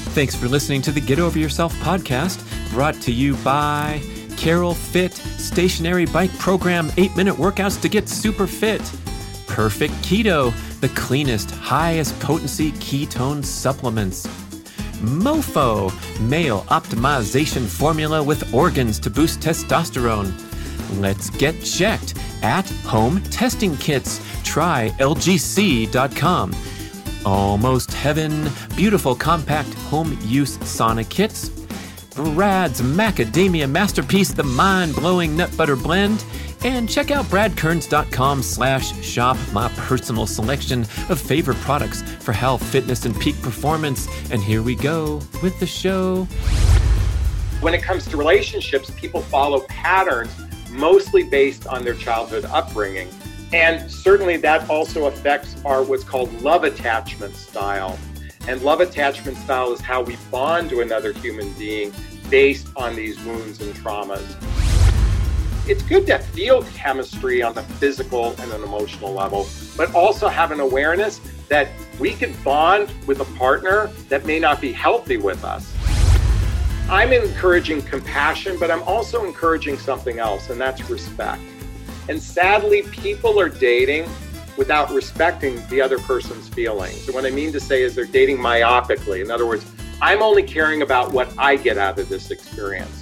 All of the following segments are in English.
Thanks for listening to the Get Over Yourself podcast, brought to you by Carol Fit, stationary bike program, 8-minute workouts to get super fit. Perfect Keto, the cleanest, highest potency ketone supplements. Mofo, male optimization formula with organs to boost testosterone. Let's get checked at Home Testing Kits. Try LGC.com. Almost Heaven, beautiful compact home use sauna kits. Brad's Macadamia Masterpiece, the mind-blowing nut butter blend. And check out bradkearns.com/shop, my personal selection of favorite products for health, fitness, and peak performance. And here we go with the show. When it comes to relationships, people follow patterns mostly based on their childhood upbringing. And certainly that also affects our what's called love attachment style. And love attachment style is how we bond to another human being based on these wounds and traumas. It's good to feel chemistry on the physical and an emotional level, but also have an awareness that we can bond with a partner that may not be healthy with us. I'm encouraging compassion, but I'm also encouraging something else, and that's respect. And sadly, people are dating without respecting the other person's feelings. And what I mean to say is they're dating myopically. In other words, I'm only caring about what I get out of this experience.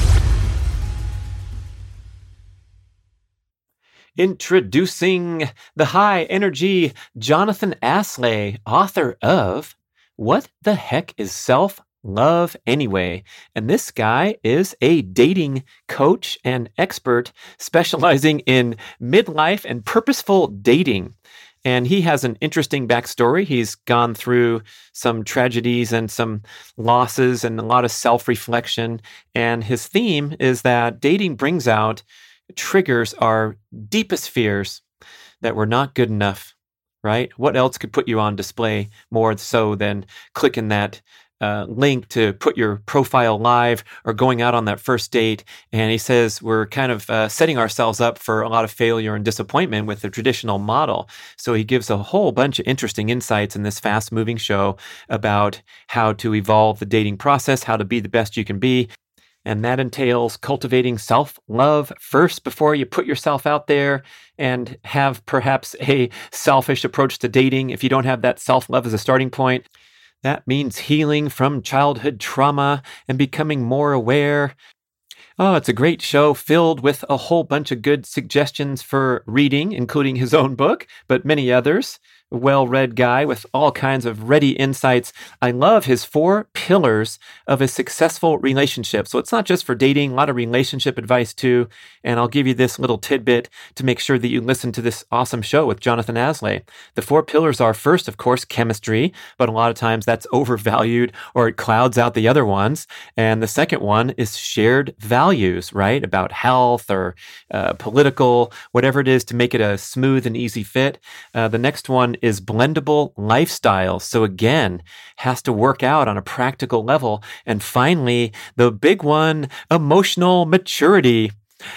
Introducing the high-energy Jonathan Aslay, author of What the Heck is Self-Love Anyway? And this guy is a dating coach and expert specializing in midlife and purposeful dating. And he has an interesting backstory. He's gone through some tragedies and some losses and a lot of self-reflection. And his theme is that dating brings out, triggers our deepest fears that we're not good enough, right? What else could put you on display more so than clicking that link to put your profile live or going out on that first date? And he says we're kind of setting ourselves up for a lot of failure and disappointment with the traditional model. So he gives a whole bunch of interesting insights in this fast-moving show about how to evolve the dating process, how to be the best you can be. And that entails cultivating self-love first before you put yourself out there and have perhaps a selfish approach to dating. If you don't have that self-love as a starting point, that means healing from childhood trauma and becoming more aware. Oh, it's a great show filled with a whole bunch of good suggestions for reading, including his own book, but many others. A well-read guy with all kinds of ready insights. I love his 4 pillars of a successful relationship. So it's not just for dating, a lot of relationship advice too. And I'll give you this little tidbit to make sure that you listen to this awesome show with Jonathan Aslay. The 4 pillars are, first, of course, chemistry, but a lot of times that's overvalued or it clouds out the other ones. And the second one is shared values, right? About health or political, whatever it is, to make it a smooth and easy fit. The next one is blendable lifestyle. So again, has to work out on a practical level. And finally, the big one, emotional maturity.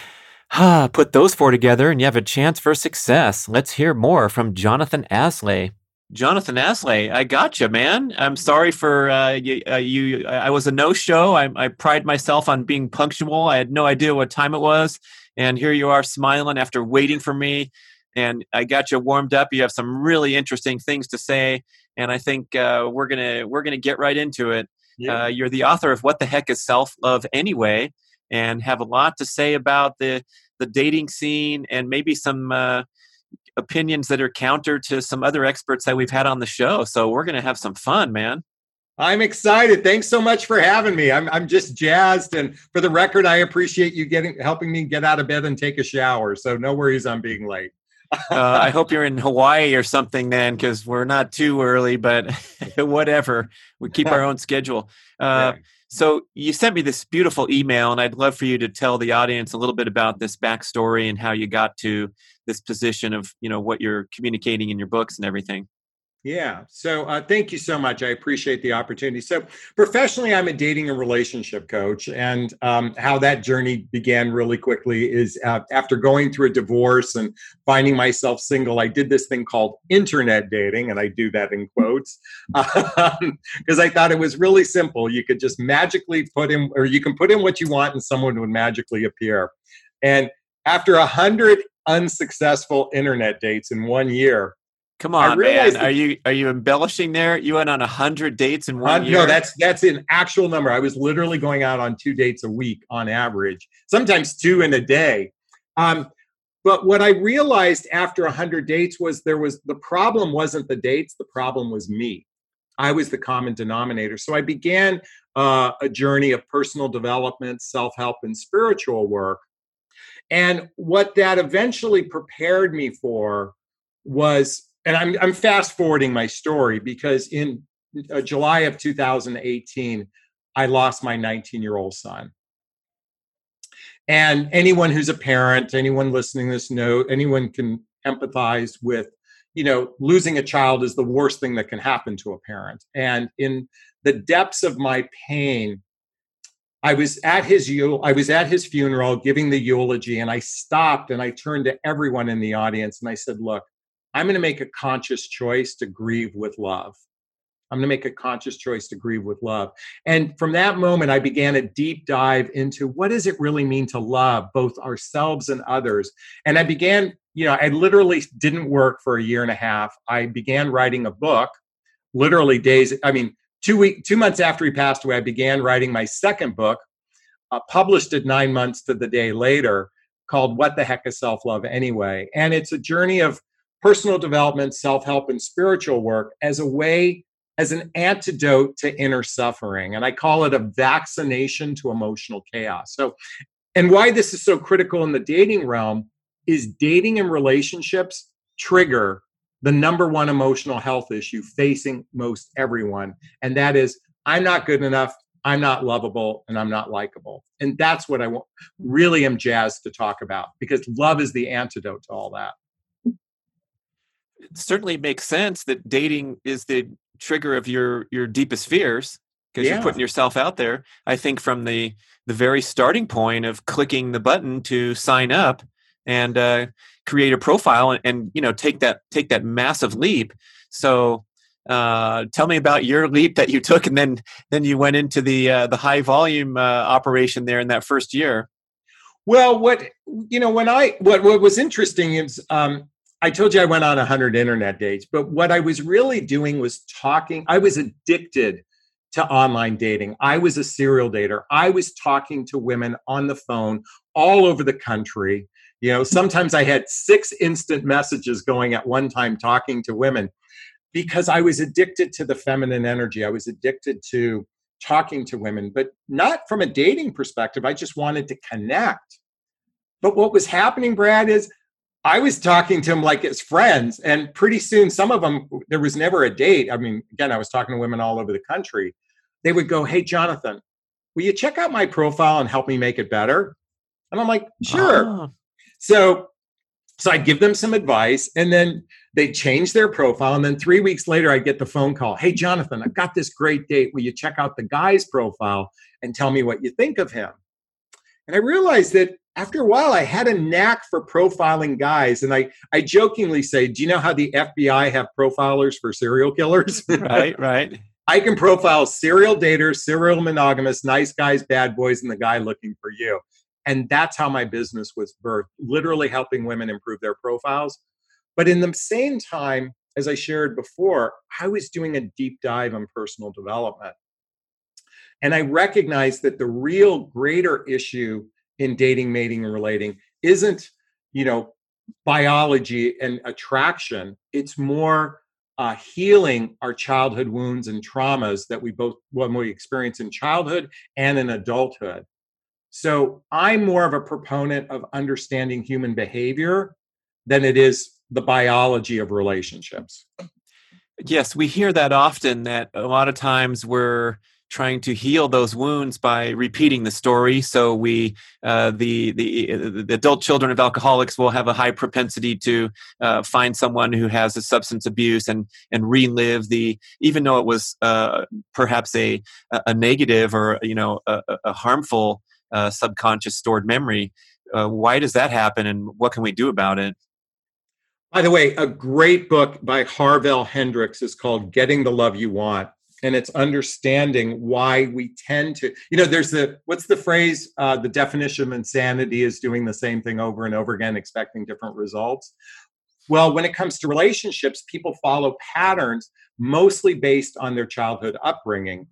Put those 4 together and you have a chance for success. Let's hear more from Jonathan Aslay. Jonathan Aslay, I gotcha, man. I'm sorry for you. I was a no-show. I pride myself on being punctual. I had no idea what time it was. And here you are smiling after waiting for me. And I got you warmed up. You have some really interesting things to say, and I think we're gonna get right into it. Yeah. You're the author of What the Heck is Self-Love Anyway, and have a lot to say about the dating scene and maybe some opinions that are counter to some other experts that we've had on the show. So we're gonna have some fun, man. I'm excited. Thanks so much for having me. I'm just jazzed. And for the record, I appreciate you helping me get out of bed and take a shower. So no worries on being late. I hope you're in Hawaii or something then, because we're not too early, but whatever. We keep our own schedule. So you sent me this beautiful email, and I'd love for you to tell the audience a little bit about this backstory and how you got to this position of, what you're communicating in your books and everything. Yeah. So thank you so much. I appreciate the opportunity. So professionally, I'm a dating and relationship coach. And how that journey began really quickly is after going through a divorce and finding myself single, I did this thing called internet dating. And I do that in quotes because I thought it was really simple. You could just magically put in, or you can put in what you want and someone would magically appear. And after 100 unsuccessful internet dates in 1 year, Come I on, man. realized Are you embellishing there? You went on 100 dates in 1 year? no, that's an actual number. I was literally going out on 2 dates a week on average, sometimes 2 in a day. But what I realized after 100 dates was the problem wasn't the dates, the problem was me. I was the common denominator. So I began a journey of personal development, self-help, and spiritual work. And what that eventually prepared me for was, and I'm fast forwarding my story because in July of 2018, I lost my 19-year-old son. And anyone who's a parent, anyone listening to this anyone can empathize with, losing a child is the worst thing that can happen to a parent. And in the depths of my pain, I was at his funeral giving the eulogy, and I stopped and I turned to everyone in the audience and I said, look, I'm going to make a conscious choice to grieve with love. I'm going to make a conscious choice to grieve with love. And from that moment, I began a deep dive into what does it really mean to love both ourselves and others. And I began, I literally didn't work for a year and a half. I began writing a book, literally 2 months after he passed away. I began writing my second book, published it 9 months to the day later, called What the Heck is Self-Love Anyway? And it's a journey of personal development, self-help, and spiritual work as an antidote to inner suffering. And I call it a vaccination to emotional chaos. So, and why this is so critical in the dating realm is dating and relationships trigger the number one emotional health issue facing most everyone. And that is, I'm not good enough, I'm not lovable, and I'm not likable. And that's what I really am jazzed to talk about, because love is the antidote to all that. It certainly makes sense that dating is the trigger of your deepest fears, because you're putting yourself out there. I think from the very starting point of clicking the button to sign up and create a profile and take that massive leap. So tell me about your leap that you took, and then you went into the high volume operation there in that first year. Well, what was interesting is I told you I went on 100 internet dates, but what I was really doing was talking. I was addicted to online dating. I was a serial dater. I was talking to women on the phone all over the country. Sometimes I had 6 instant messages going at one time talking to women because I was addicted to the feminine energy. I was addicted to talking to women, but not from a dating perspective. I just wanted to connect. But what was happening, Brad, is I was talking to them like as friends, and pretty soon some of them, there was never a date. I mean, again, I was talking to women all over the country. They would go, hey, Jonathan, will you check out my profile and help me make it better? And I'm like, sure. Oh. So I'd give them some advice, and then they'd change their profile. And then 3 weeks later, I'd get the phone call. Hey, Jonathan, I've got this great date. Will you check out the guy's profile and tell me what you think of him? And I realized that after a while, I had a knack for profiling guys. And I jokingly say, do you know how the FBI have profilers for serial killers? Right. I can profile serial daters, serial monogamous, nice guys, bad boys, and the guy looking for you. And that's how my business was birthed, literally helping women improve their profiles. But in the same time, as I shared before, I was doing a deep dive on personal development. And I recognized that the real greater issue in dating, mating, and relating isn't, biology and attraction. It's more healing our childhood wounds and traumas that when we experience in childhood and in adulthood. So I'm more of a proponent of understanding human behavior than it is the biology of relationships. Yes, we hear that often, that a lot of times we're trying to heal those wounds by repeating the story. So the adult children of alcoholics will have a high propensity to find someone who has a substance abuse and relive even though it was perhaps a negative or a harmful subconscious stored memory. Why does that happen, and what can we do about it? By the way, a great book by Harvell Hendrix is called Getting the Love You Want. And it's understanding why we tend to, there's what's the phrase? The definition of insanity is doing the same thing over and over again, expecting different results. Well, when it comes to relationships, people follow patterns mostly based on their childhood upbringing.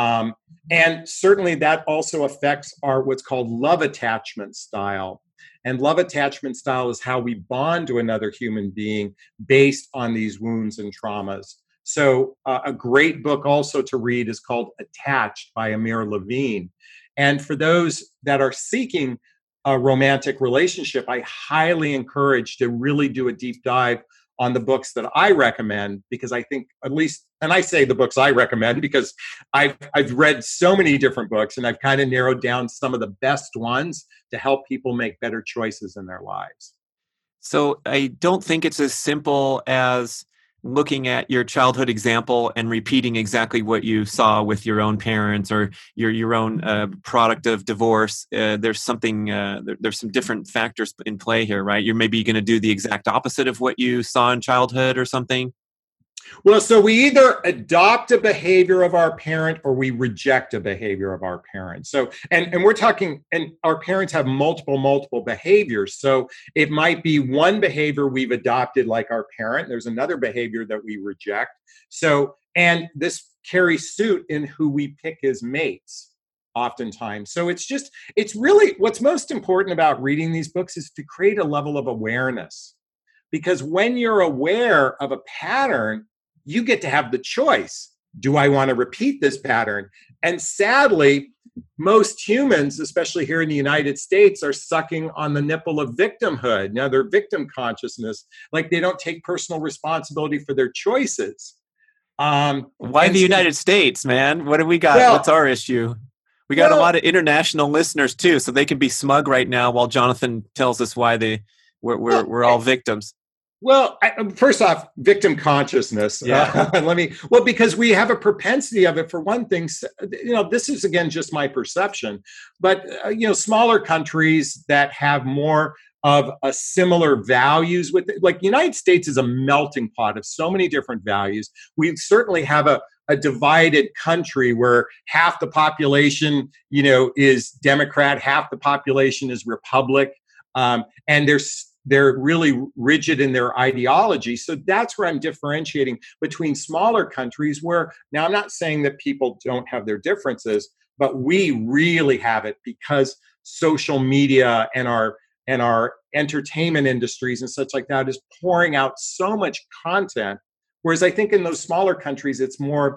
And certainly that also affects our what's called love attachment style. And love attachment style is how we bond to another human being based on these wounds and traumas. So a great book also to read is called Attached by Amir Levine. And for those that are seeking a romantic relationship, I highly encourage to really do a deep dive on the books that I recommend, because I think at least, and I say the books I recommend because I've read so many different books and I've kind of narrowed down some of the best ones to help people make better choices in their lives. So I don't think it's as simple as looking at your childhood example and repeating exactly what you saw with your own parents or your own product of divorce. There's something, there's some different factors in play here, right? You're maybe going to do the exact opposite of what you saw in childhood or something. Well, so we either adopt a behavior of our parent or we reject a behavior of our parent. So, and we're talking, and our parents have multiple behaviors. So it might be one behavior we've adopted like our parent. There's another behavior that we reject. So, and this carries suit in who we pick as mates oftentimes. So it's really what's most important about reading these books is to create a level of awareness. Because when you're aware of a pattern, you get to have the choice. Do I want to repeat this pattern? And sadly, most humans, especially here in the United States, are sucking on the nipple of victimhood. Now, their victim consciousness, like they don't take personal responsibility for their choices. Why the United States, man? What do we got? What's our issue? We got a lot of international listeners too, so they can be smug right now while Jonathan tells us why we're all victims. Well, first off, victim consciousness. Yeah. Because we have a propensity of it. For one thing, this is again just my perception, but smaller countries that have more of a similar values with it, like the United States is a melting pot of so many different values. We certainly have a divided country where half the population, is Democrat, half the population is Republic, and they're really rigid in their ideology. So that's where I'm differentiating between smaller countries where, now I'm not saying that people don't have their differences, but we really have it because social media and our entertainment industries and such like that is pouring out so much content. Whereas I think in those smaller countries, it's more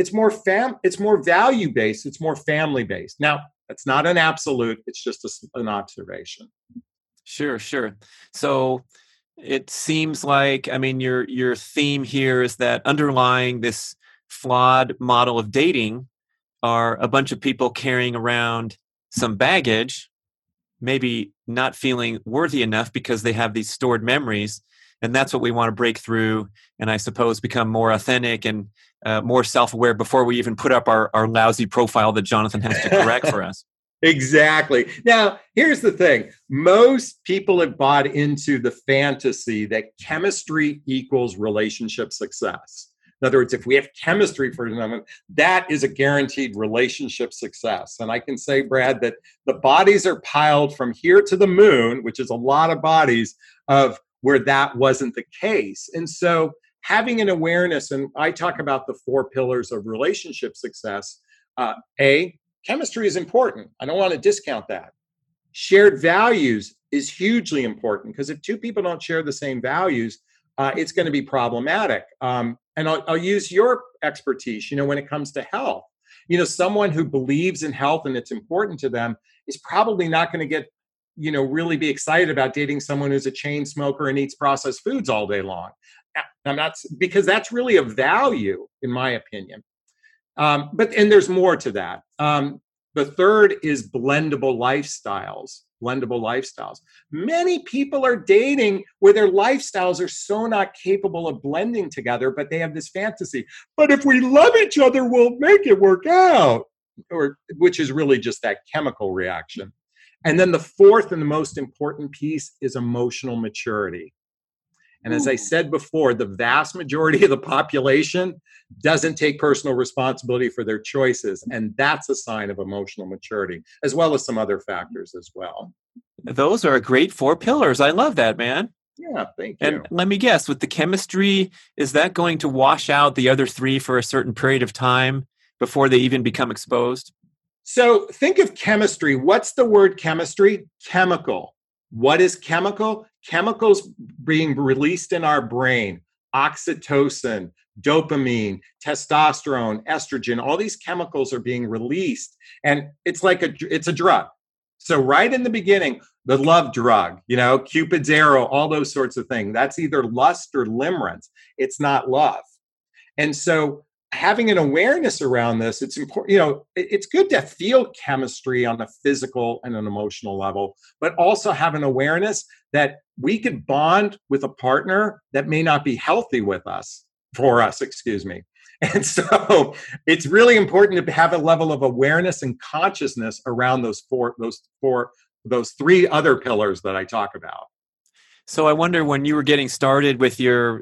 value based, it's more family based. Now, that's not an absolute, it's just an observation. Sure. So it seems like, your theme here is that underlying this flawed model of dating are a bunch of people carrying around some baggage, maybe not feeling worthy enough because they have these stored memories. And that's what we want to break through and I suppose become more authentic and more self-aware before we even put up our lousy profile that Jonathan has to correct for us. Exactly. Now, here's the thing. Most people have bought into the fantasy that chemistry equals relationship success. In other words, if we have chemistry for them, that is a guaranteed relationship success. And I can say, Brad, that the bodies are piled from here to the moon, which is a lot of bodies of where that wasn't the case. And so having an awareness, and I talk about the 4 pillars of relationship success. Chemistry is important. I don't want to discount that. Shared values is hugely important because if 2 people don't share the same values, it's going to be problematic. And I'll use your expertise, when it comes to health. Someone who believes in health and it's important to them is probably not going to get, really be excited about dating someone who's a chain smoker and eats processed foods all day long. I'm not, because that's really a value, in my opinion. And there's more to that. The third is blendable lifestyles. Blendable lifestyles. Many people are dating where their lifestyles are so not capable of blending together, but they have this fantasy. But if we love each other, we'll make it work out, which is really just that chemical reaction. And then the fourth and the most important piece is emotional maturity. And as I said before, the vast majority of the population doesn't take personal responsibility for their choices. And that's a sign of emotional maturity, as well as some other factors as well. Those are great 4 pillars. I love that, man. Yeah, thank you. And let me guess, with the chemistry, is that going to wash out the other 3 for a certain period of time before they even become exposed? So think of chemistry. What's the word chemistry? Chemical. What is chemical? Chemicals being released in our brain, oxytocin, dopamine, testosterone, estrogen, all these chemicals are being released. And it's like it's a drug. So right in the beginning, the love drug, Cupid's arrow, all those sorts of things. That's either lust or limerence. It's not love. And so having an awareness around this, it's important, it's good to feel chemistry on a physical and an emotional level, but also have an awareness that we could bond with a partner that may not be healthy for us. And so it's really important to have a level of awareness and consciousness around those 3 other pillars that I talk about. So I wonder, when you were getting started with your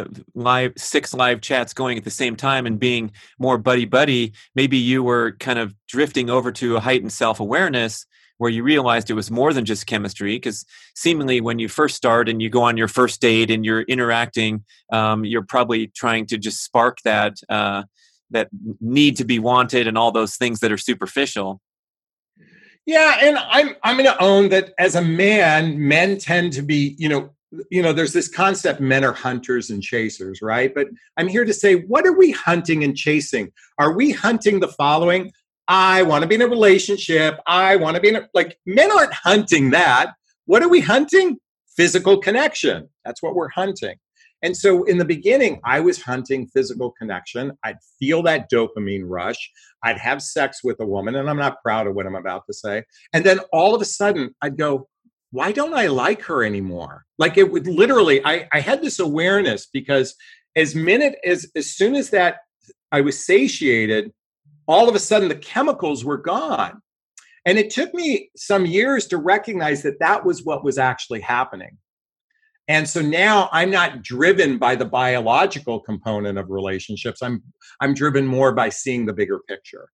6 live chats going at the same time and being more buddy-buddy, maybe you were kind of drifting over to a heightened self-awareness where you realized it was more than just chemistry, because seemingly when you first start and you go on your first date and you're interacting, you're probably trying to just spark that need to be wanted and all those things that are superficial. Yeah, and I'm going to own that as a man, men tend to be, there's this concept, men are hunters and chasers, right? But I'm here to say, what are we hunting and chasing? Are we hunting the following? I want to be in a relationship. I want to be men aren't hunting that. What are we hunting? Physical connection. That's what we're hunting. And so in the beginning, I was hunting physical connection. I'd feel that dopamine rush. I'd have sex with a woman, and I'm not proud of what I'm about to say. And then all of a sudden, I'd go, why don't I like her anymore? Like, it would literally, I had this awareness, because as soon as that I was satiated, all of a sudden the chemicals were gone. And it took me some years to recognize that that was what was actually happening. And so now I'm not driven by the biological component of relationships. I'm driven more by seeing the bigger picture.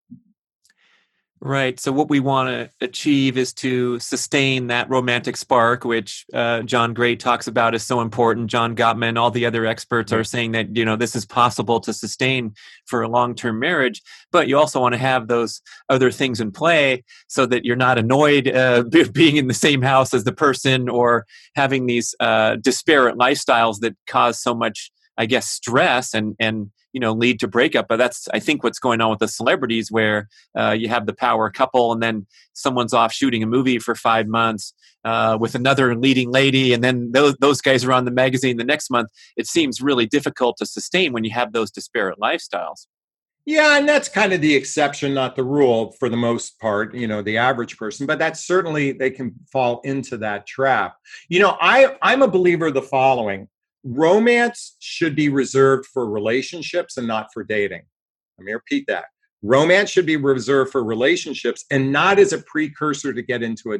Right. So what we want to achieve is to sustain that romantic spark, which John Gray talks about is so important. John Gottman, all the other experts are saying that, this is possible to sustain for a long-term marriage. But you also want to have those other things in play so that you're not annoyed being in the same house as the person, or having these disparate lifestyles that cause so much, I guess, stress and lead to breakup. But that's, I think, what's going on with the celebrities, where you have the power couple and then someone's off shooting a movie for 5 months with another leading lady, and then those guys are on the magazine the next month. It seems really difficult to sustain when you have those disparate lifestyles. Yeah, and that's kind of the exception, not the rule, for the most part, the average person. But that's certainly, they can fall into that trap. I'm a believer of the following. Romance should be reserved for relationships and not for dating. Let me repeat that. Romance should be reserved for relationships and not as a precursor to get into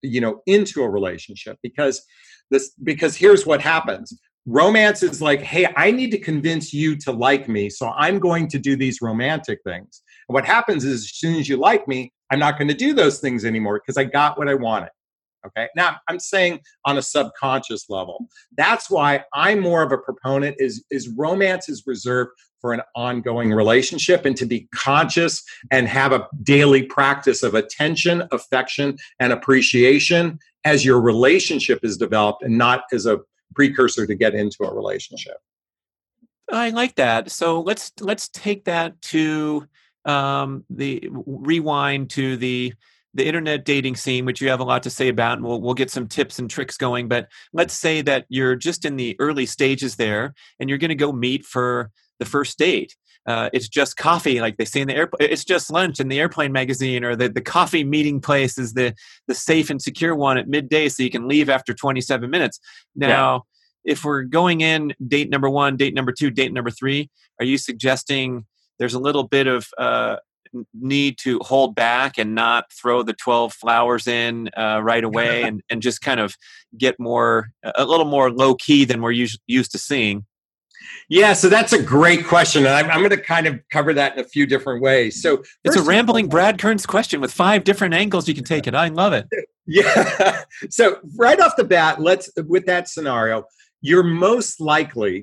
a relationship. Because here's what happens. Romance is like, hey, I need to convince you to like me, so I'm going to do these romantic things. And what happens is, as soon as you like me, I'm not going to do those things anymore because I got what I wanted. Okay. Now I'm saying on a subconscious level. That's why I'm more of a proponent is romance is reserved for an ongoing relationship, and to be conscious and have a daily practice of attention, affection, and appreciation as your relationship is developed, and not as a precursor to get into a relationship. I like that. So let's take that to the rewind to the internet dating scene, which you have a lot to say about, and we'll get some tips and tricks going. But let's say that you're just in the early stages there, and you're going to go meet for the first date. it's just coffee, like they say in the airplane. It's just lunch in the airplane magazine, or the coffee meeting place is the safe and secure one at midday, so you can leave after 27 minutes. Now, if we're going in date number 1, date number 2, date number 3, are you suggesting there's a little bit of need to hold back and not throw the 12 flowers in right away, and just kind of get a little more low key than we're used to seeing? Yeah, so that's a great question, and I'm going to kind of cover that in a few different ways. So it's a rambling Brad Kearns question with 5 different angles you can take it. I love it. Yeah. So right off the bat, with that scenario, you're most likely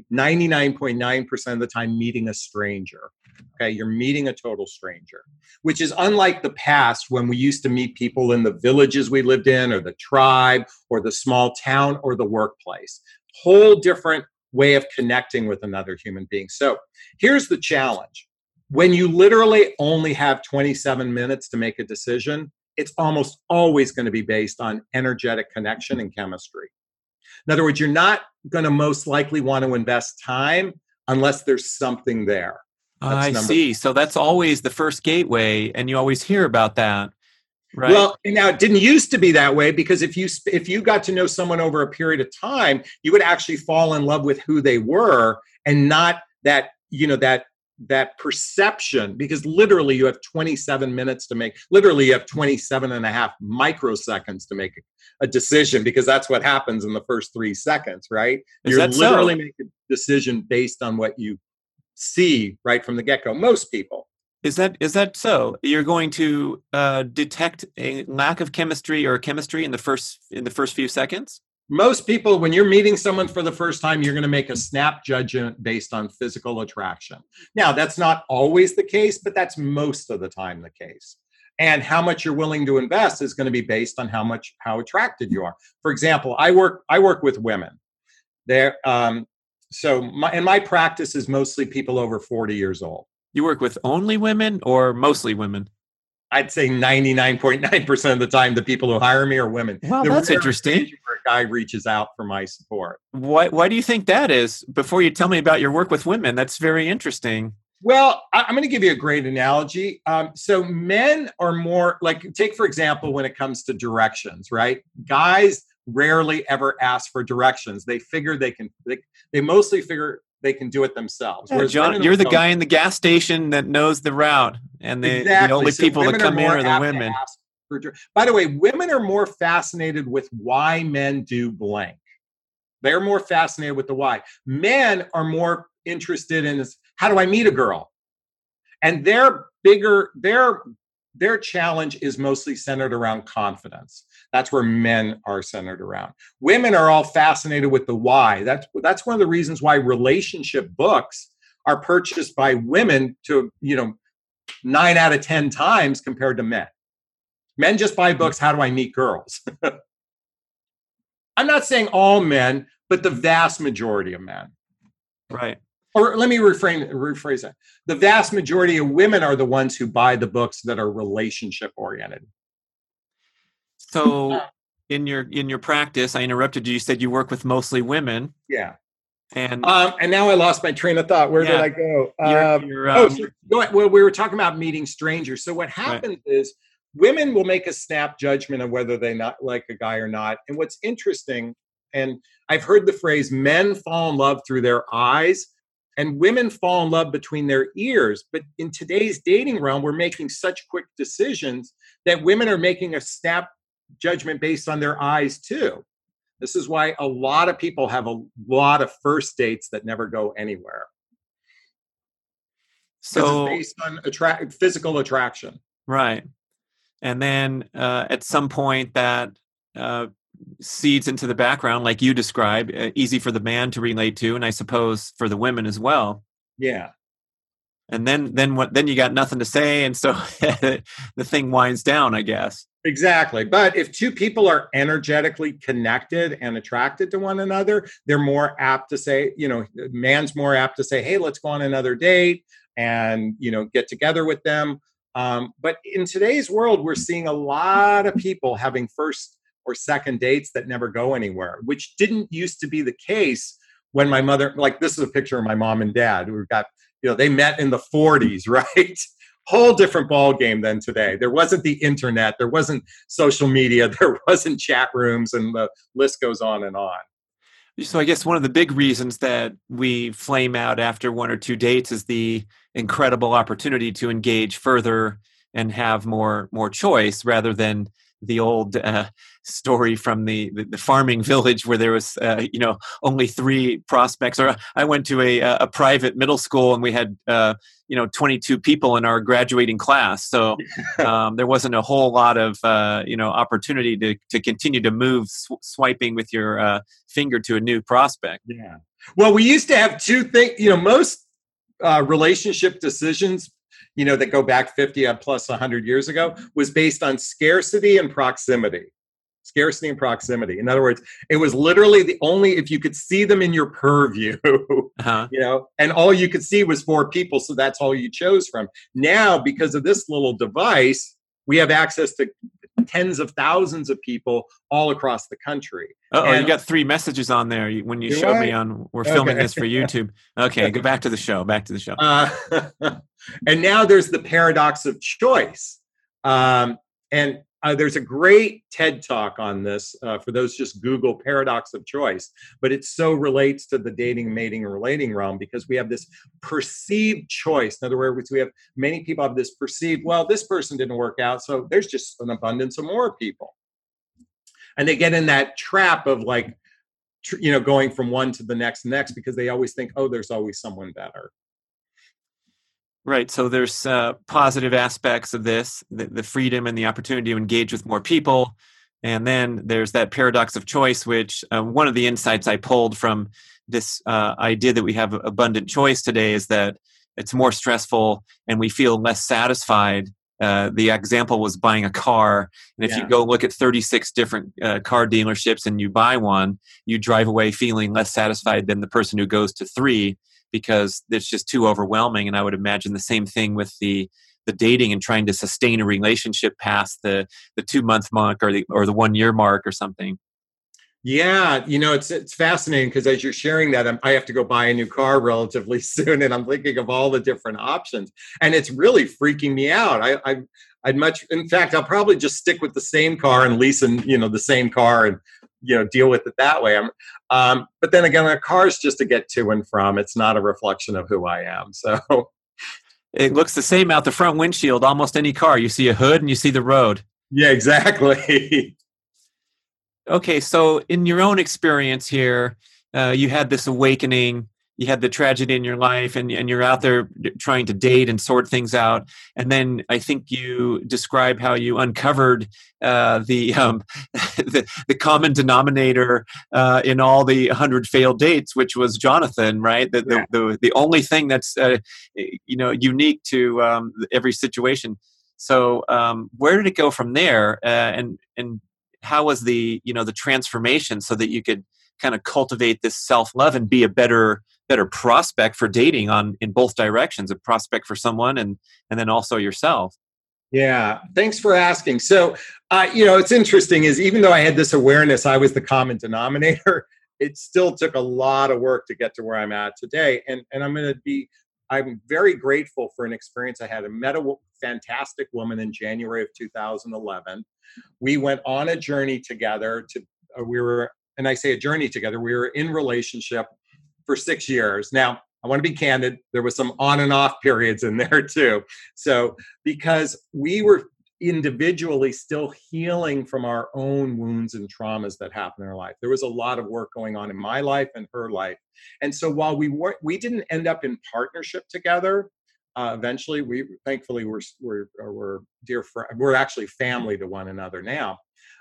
99.9% of the time meeting a stranger. Okay, you're meeting a total stranger, which is unlike the past when we used to meet people in the villages we lived in, or the tribe, or the small town, or the workplace. Whole different way of connecting with another human being. So here's the challenge. When you literally only have 27 minutes to make a decision, it's almost always going to be based on energetic connection and chemistry. In other words, you're not going to most likely want to invest time unless there's something there. I see. So that's always the first gateway, and you always hear about that, right? Well, now it didn't used to be that way, because if you got to know someone over a period of time, you would actually fall in love with who they were, and not that, that perception, because literally you have 27 minutes to make, literally you have 27 and a half microseconds to make a decision, because that's what happens in the first 3 seconds, right? You're literally making a decision based on what you see right from the get-go. Most people. Is that so? You're going to detect a lack of chemistry or chemistry in the first few seconds? Most people, when you're meeting someone for the first time, you're going to make a snap judgment based on physical attraction. Now, that's not always the case, but that's most of the time the case. And how much you're willing to invest is going to be based on how attracted you are. For example, I work with women. My practice is mostly people over 40 years old. You work with only women or mostly women? I'd say 99.9% of the time, the people who hire me are women. Well, that's interesting. Where a guy reaches out for my support. Why do you think that is? Before you tell me about your work with women, that's very interesting. Well, I'm going to give you a great analogy. So men are more like, take for example, when it comes to directions, right? Guys rarely ever ask for directions. They mostly figure they can do it themselves. Yeah, John, you're the guy in the gas station that knows the route, and the only people that come in are the women. By the way, women are more fascinated with why men do blank. They're more fascinated with the why. Men are more interested in how do I meet a girl? And their challenge is mostly centered around confidence. That's where men are centered around. Women are all fascinated with the why. That's one of the reasons why relationship books are purchased by women to 9 out of 10 times compared to men. Men just buy books, how do I meet girls? I'm not saying all men, but the vast majority of men. Right. Or let me rephrase that. The vast majority of women are the ones who buy the books that are relationship oriented. So in your practice, I interrupted you. You said you work with mostly women. Yeah. And now I lost my train of thought. Where did I go? Well, we were talking about meeting strangers. So what happens is women will make a snap judgment of whether they not like a guy or not. And what's interesting, and I've heard the phrase, men fall in love through their eyes, and women fall in love between their ears. But in today's dating realm, we're making such quick decisions that women are making a snap judgment based on their eyes too. This is why a lot of people have a lot of first dates that never go anywhere. So it's based on physical attraction. Right. And then at some point that seeds into the background, like you described, easy for the man to relate to, and I suppose for the women as well. Yeah. And then you got nothing to say, and so the thing winds down, I guess. Exactly. But if two people are energetically connected and attracted to one another, they're more apt to say, man's more apt to say, hey, let's go on another date and, get together with them. But in today's world, we're seeing a lot of people having first or second dates that never go anywhere, which didn't used to be the case when my mother, like this is a picture of my mom and dad. We've got they met in the 40s, right? Whole different ball game than today. There wasn't the internet, there wasn't social media, there wasn't chat rooms, and the list goes on and on. So I guess one of the big reasons that we flame out after one or two dates is the incredible opportunity to engage further and have more choice, rather than the old story from the farming village where there was only 3 prospects. Or I went to a private middle school and we had 22 people in our graduating class, so there wasn't a whole lot of opportunity to continue to move swiping with your finger to a new prospect. Yeah. Well, we used to have 2 things. Most relationship decisions, that go back 50 plus 100 years ago, was based on scarcity and proximity. Scarcity and proximity. In other words, it was literally the only, if you could see them in your purview, and all you could see was 4 people, so that's all you chose from. Now, because of this little device, we have access to tens of thousands of people all across the country. Oh, you got 3 messages on there when you showed me on. We're filming this for YouTube. Okay, go back to the show. And now there's the paradox of choice, and there's a great TED talk on this for those. Just Google paradox of choice. But it so relates to the dating, mating, and relating realm, because we have this perceived choice. In other words, we have many people have this perceived, well, this person didn't work out, so there's just an abundance of more people. And they get in that trap of going from one to the next, because they always think, oh, there's always someone better. Right. So there's positive aspects of this, the freedom and the opportunity to engage with more people. And then there's that paradox of choice, which one of the insights I pulled from this idea that we have abundant choice today is that it's more stressful and we feel less satisfied. The example was buying a car. And if you go look at 36 different car dealerships and you buy one, you drive away feeling less satisfied than the person who goes to 3, because it's just too overwhelming. And I would imagine the same thing with the dating and trying to sustain a relationship past the 2-month mark or the 1-year mark or something. Yeah, it's fascinating, because as you're sharing that, I have to go buy a new car relatively soon, and I'm thinking of all the different options, and it's really freaking me out. In fact, I'll probably just stick with the same car and lease the same car and deal with it that way. But then again, a car is just to get to and from. It's not a reflection of who I am. So it looks the same out the front windshield. Almost any car, you see a hood and you see the road. Yeah, exactly. Okay, so in your own experience here, you had this awakening. You had the tragedy in your life, and you're out there trying to date and sort things out. And then I think you describe how you uncovered the common denominator in all the 100 failed dates, which was Jonathan, right? The only thing that's unique to every situation. So where did it go from there? And how was the transformation so that you could kind of cultivate this self-love and be a better prospect for dating in both directions, a prospect for someone and then also yourself? Yeah, thanks for asking. So, it's interesting is, even though I had this awareness, I was the common denominator, it still took a lot of work to get to where I'm at today. And I'm very grateful for an experience I had. I met a fantastic woman in January of 2011. We went on a journey together and I say a journey together, we were in relationship for 6 years. Now, I want to be candid, there was some on and off periods in there too. So, because we were individually still healing from our own wounds and traumas that happened in our life, there was a lot of work going on in my life and her life. And so while we didn't end up in partnership together, eventually we thankfully we're dear friends. We're actually family to one another now.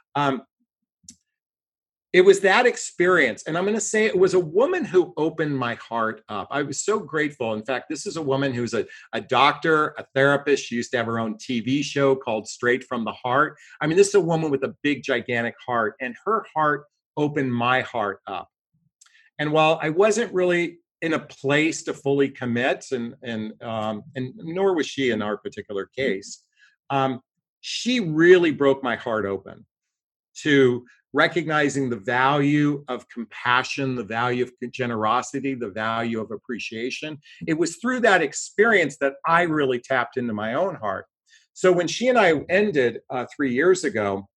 It was that experience. And I'm going to say it was a woman who opened my heart up. I was so grateful. In fact, this is a woman who's a doctor, a therapist. She used to have her own TV show called Straight from the Heart. I mean, this is a woman with a big, gigantic heart. And her heart opened my heart up. And while I wasn't really in a place to fully commit, and nor was she in our particular case, she really broke my heart open. to recognizing the value of compassion, the value of generosity, the value of appreciation. It was through that experience that I really tapped into my own heart. So when she and I ended 3 years ago,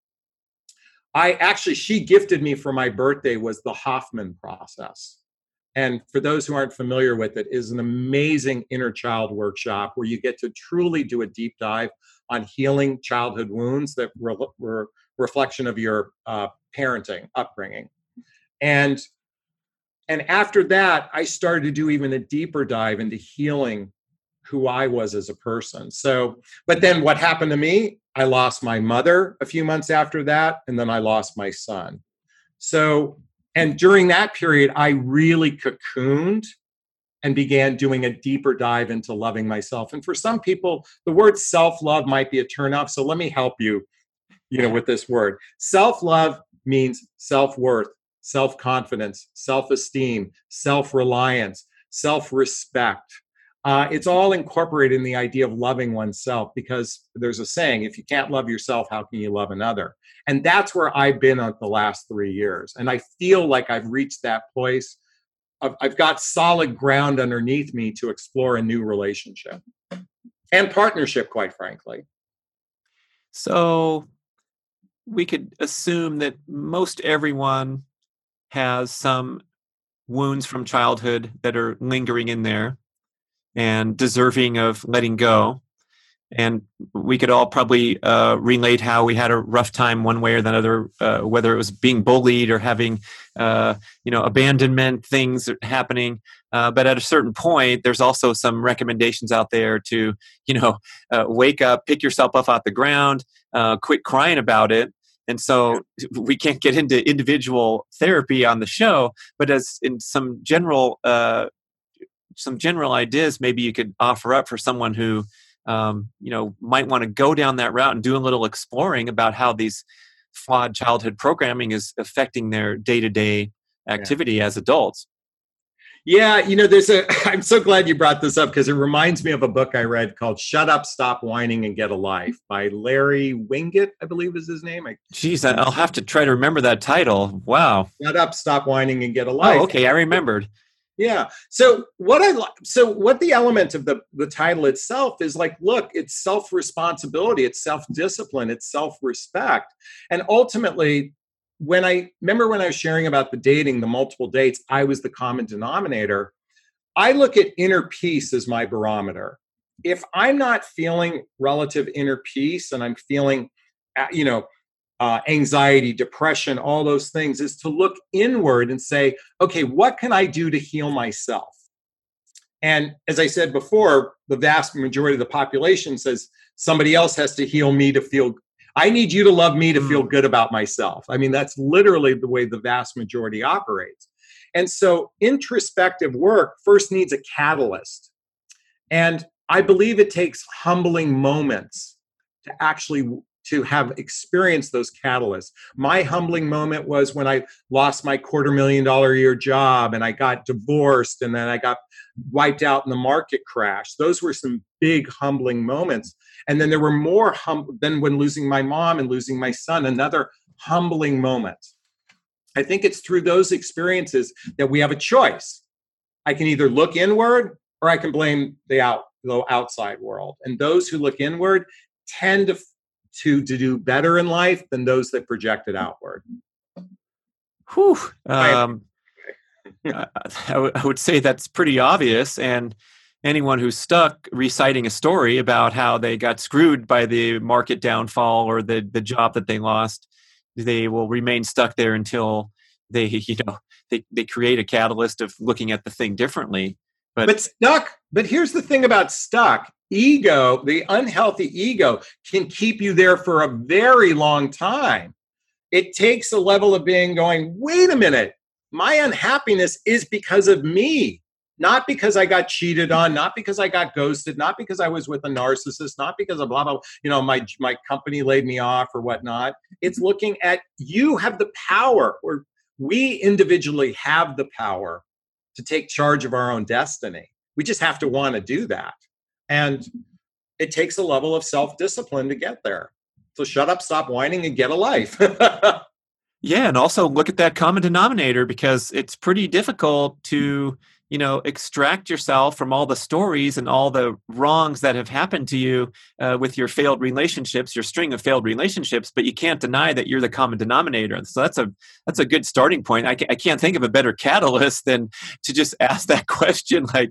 she gifted me for my birthday was the Hoffman process. And for those who aren't familiar with it, is an amazing inner child workshop where you get to truly do a deep dive on healing childhood wounds that were reflection of your parenting, upbringing. And after that, I started to do even a deeper dive into healing who I was as a person. So, but then what happened to me? I lost my mother a few months after that, and then I lost my son. So, and during that period, I really cocooned and began doing a deeper dive into loving myself. And for some people, the word self-love might be a turnoff. So let me help you, with this word. Self-love means self-worth, self-confidence, self-esteem, self-reliance, self-respect. It's all incorporated in the idea of loving oneself, because there's a saying, if you can't love yourself, how can you love another? And that's where I've been at the last 3 years. And I feel like I've reached that place. I've got solid ground underneath me to explore a new relationship and partnership, quite frankly. So we could assume that most everyone has some wounds from childhood that are lingering in there and deserving of letting go. And we could all probably relate how we had a rough time one way or the other, whether it was being bullied or having, abandonment things happening. But at a certain point, there's also some recommendations out there to, wake up, pick yourself up off the ground, quit crying about it. And so we can't get into individual therapy on the show, but as in some general ideas, maybe you could offer up for someone who, might want to go down that route and do a little exploring about how these flawed childhood programming is affecting their day-to-day activity as adults. Yeah, I'm so glad you brought this up, because it reminds me of a book I read called Shut Up, Stop Whining, and Get a Life by Larry Winget, I believe is his name. Geez, I'll have to try to remember that title. Wow. Shut Up, Stop Whining, and Get a Life. Oh, okay, I remembered. Yeah. So what the element of the title itself is like, look, it's self-responsibility, it's self-discipline, it's self-respect. And ultimately, when I was sharing about the multiple dates, I was the common denominator. I look at inner peace as my barometer. If I'm not feeling relative inner peace and I'm feeling, anxiety, depression, all those things, is to look inward and say, okay, what can I do to heal myself? And as I said before, the vast majority of the population says somebody else has to heal me to feel, I need you to love me to feel good about myself. I mean, that's literally the way the vast majority operates. And so introspective work first needs a catalyst. And I believe it takes humbling moments to have experienced those catalysts. My humbling moment was when I lost my $250,000 a year job, and I got divorced, and then I got wiped out in the market crash. Those were some big humbling moments. And then there were more then when losing my mom and losing my son, another humbling moment. I think it's through those experiences that we have a choice. I can either look inward or I can blame the outside world. And those who look inward tend to do better in life than those that project it outward. Whew. I would say that's pretty obvious. And anyone who's stuck reciting a story about how they got screwed by the market downfall or the job that they lost, they will remain stuck there until they create a catalyst of looking at the thing differently. But stuck. But here's the thing about stuck. Ego, the unhealthy ego, can keep you there for a very long time. It takes a level of being going, wait a minute, my unhappiness is because of me, not because I got cheated on, not because I got ghosted, not because I was with a narcissist, not because of blah, blah, my company laid me off or whatnot. It's looking at, you have the power, or we individually have the power to take charge of our own destiny. We just have to want to do that. And it takes a level of self-discipline to get there. So shut up, stop whining, and get a life. Yeah, and also look at that common denominator, because it's pretty difficult to, extract yourself from all the stories and all the wrongs that have happened to you with your failed relationships, your string of failed relationships. But you can't deny that you're the common denominator. So that's a good starting point. I can't think of a better catalyst than to just ask that question. Like,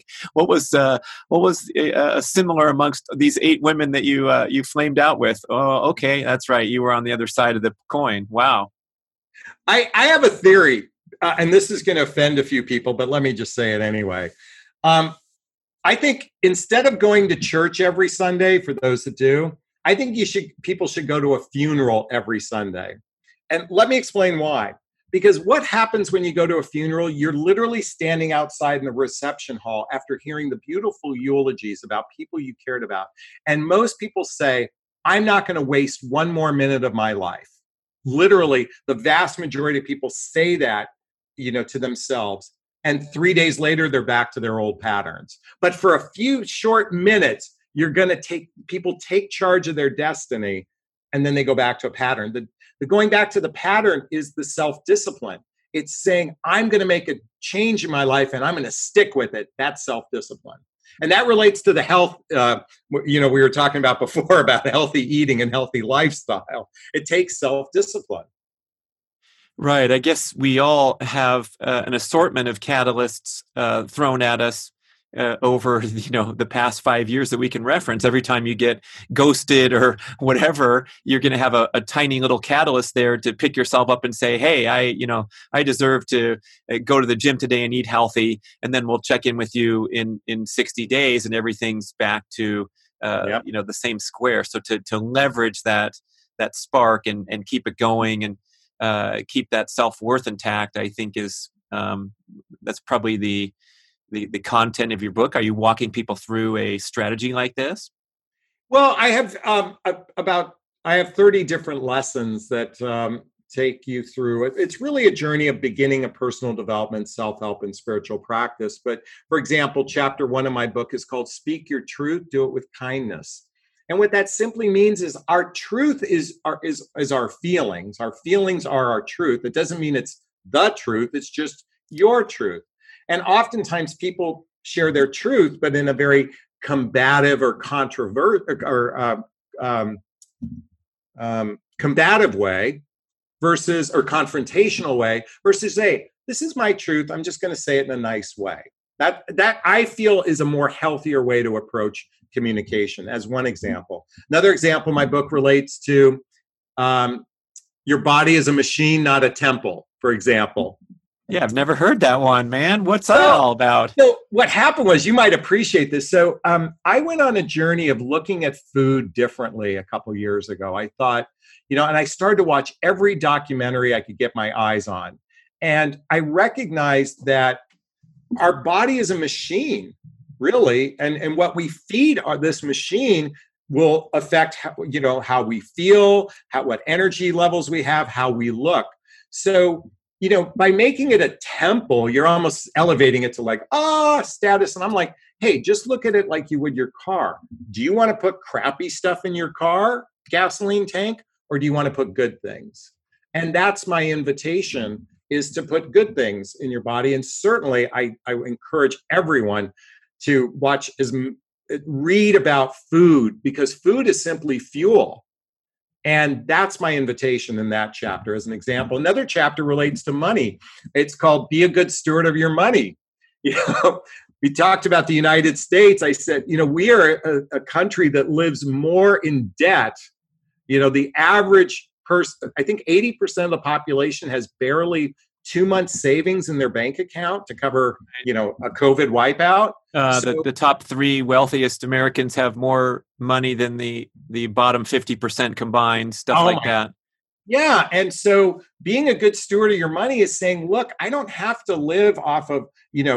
what was similar amongst these 8 women that you flamed out with? Oh, okay, that's right. You were on the other side of the coin. Wow. I have a theory, and this is going to offend a few people, but let me just say it anyway. Um, I think instead of going to church every Sunday, for those that do, I think people should go to a funeral every Sunday. And let me explain why. Because what happens when you go to a funeral, you're literally standing outside in the reception hall after hearing the beautiful eulogies about people you cared about. And most people say, I'm not going to waste one more minute of my life. Literally, the vast majority of people say that, to themselves. And 3 days later, they're back to their old patterns. But for a few short minutes, you're going to people take charge of their destiny, and then they go back to a pattern. The going back to the pattern is the self-discipline. It's saying, I'm going to make a change in my life and I'm going to stick with it. That's self-discipline. And that relates to the health, we were talking about before about healthy eating and healthy lifestyle. It takes self-discipline. Right. I guess we all have an assortment of catalysts thrown at us over, the past 5 years that we can reference. Every time you get ghosted or whatever, you're going to have a tiny little catalyst there to pick yourself up and say, hey, I deserve to go to the gym today and eat healthy. And then we'll check in with you in 60 days and everything's back to, Yep. the same square. So to leverage that spark and keep it going and keep that self-worth intact, I think is that's probably the content of your book. Are you walking people through a strategy like this? Well, I have I have 30 different lessons that take you through it. It's really a journey of beginning of personal development, self-help, and spiritual practice. But for example, chapter 1 of my book is called Speak Your Truth, Do It with Kindness. And what that simply means is our truth is our feelings. Our feelings are our truth. It doesn't mean it's the truth. It's just your truth. And oftentimes people share their truth, but in a very combative or controversial or combative way or confrontational way versus, hey, this is my truth. I'm just going to say it in a nice way. That I feel is a more healthier way to approach communication, as one example. Another example, my book relates to your body is a machine, not a temple, for example. Yeah, I've never heard that one, man. What's that all about? So what happened was, you might appreciate this. So I went on a journey of looking at food differently a couple years ago. I thought, and I started to watch every documentary I could get my eyes on. And I recognized that our body is a machine, really. And what we feed this machine will affect how we feel, what energy levels we have, how we look. So by making it a temple, you're almost elevating it to like, status. And I'm like, hey, just look at it like you would your car. Do you want to put crappy stuff in your car, gasoline tank, or do you want to put good things? And that's my invitation, is to put good things in your body. And certainly I encourage everyone to read about food, because food is simply fuel. And that's my invitation in that chapter as an example. Another chapter relates to money. It's called Be a Good Steward of Your Money. We talked about the United States. I said, we are a country that lives more in debt. The average person, I think 80% of the population has barely 2 months savings in their bank account to cover, a COVID wipeout. The top 3 wealthiest Americans have more money than the bottom 50% combined, stuff like that. Yeah. And so being a good steward of your money is saying, look, I don't have to live off of,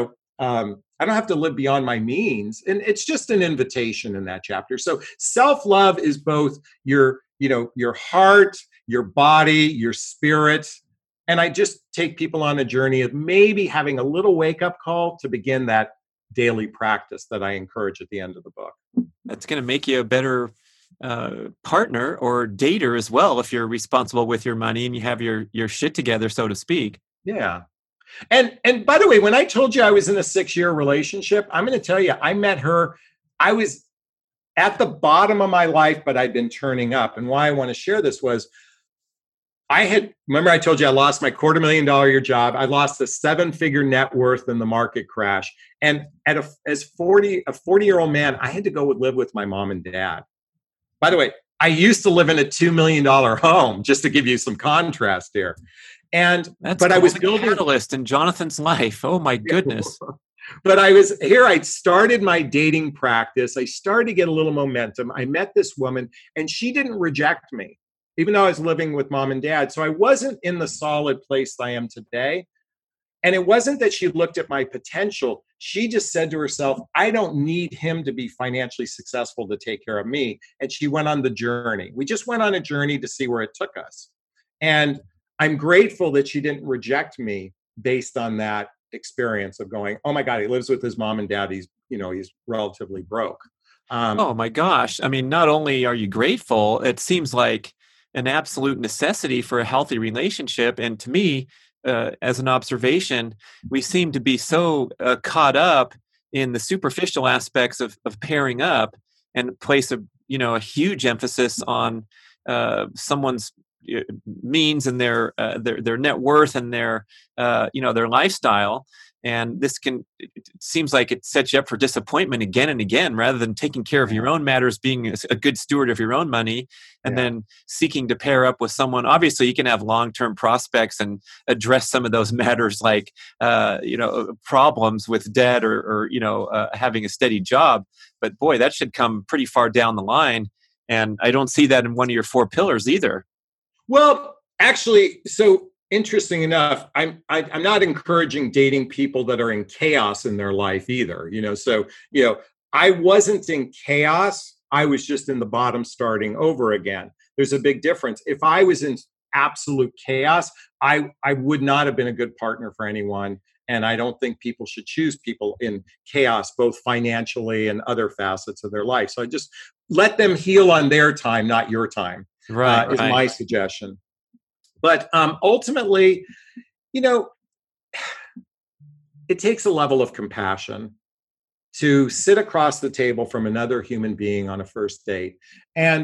I don't have to live beyond my means. And it's just an invitation in that chapter. So self-love is both your heart, your body, your spirit. And I just take people on a journey of maybe having a little wake-up call to begin that daily practice that I encourage at the end of the book. That's going to make you a better partner or dater as well, if you're responsible with your money and you have your shit together, so to speak. Yeah. And by the way, when I told you I was in a 6-year relationship, I'm going to tell you, I met her. I was at the bottom of my life, but I'd been turning up. And why I want to share this was remember I told you I lost my $250,000 a year job. I lost a 7-figure net worth in the market crash. And as a 40-year-old man, I had to go live with my mom and dad. By the way, I used to live in a $2 million home, just to give you some contrast here. But I was building a catalyst in Jonathan's life. Oh my goodness. But I started my dating practice. I started to get a little momentum. I met this woman and she didn't reject me, even though I was living with mom and dad. So I wasn't in the solid place I am today. And it wasn't that she looked at my potential. She just said to herself, I don't need him to be financially successful to take care of me. And she went on the journey. We just went on a journey to see where it took us. And I'm grateful that she didn't reject me based on that experience of going, oh my God, he lives with his mom and dad. He's relatively broke. Oh my gosh. I mean, not only are you grateful, it seems like an absolute necessity for a healthy relationship. And to me, as an observation, we seem to be so caught up in the superficial aspects of pairing up and place a huge emphasis on someone's means and their net worth and their lifestyle. And it seems like it sets you up for disappointment again and again, rather than taking care of your own matters, being a good steward of your own money, and then seeking to pair up with someone. Obviously, you can have long-term prospects and address some of those matters, like problems with debt or having a steady job. But boy, that should come pretty far down the line. And I don't see that in one of your 4 pillars either. Well, actually, so interesting enough, I'm not encouraging dating people that are in chaos in their life either. I wasn't in chaos. I was just in the bottom starting over again. There's a big difference. If I was in absolute chaos, I would not have been a good partner for anyone. And I don't think people should choose people in chaos, both financially and other facets of their life. So I just let them heal on their time, not your time, is my suggestion. But ultimately, it takes a level of compassion to sit across the table from another human being on a first date. And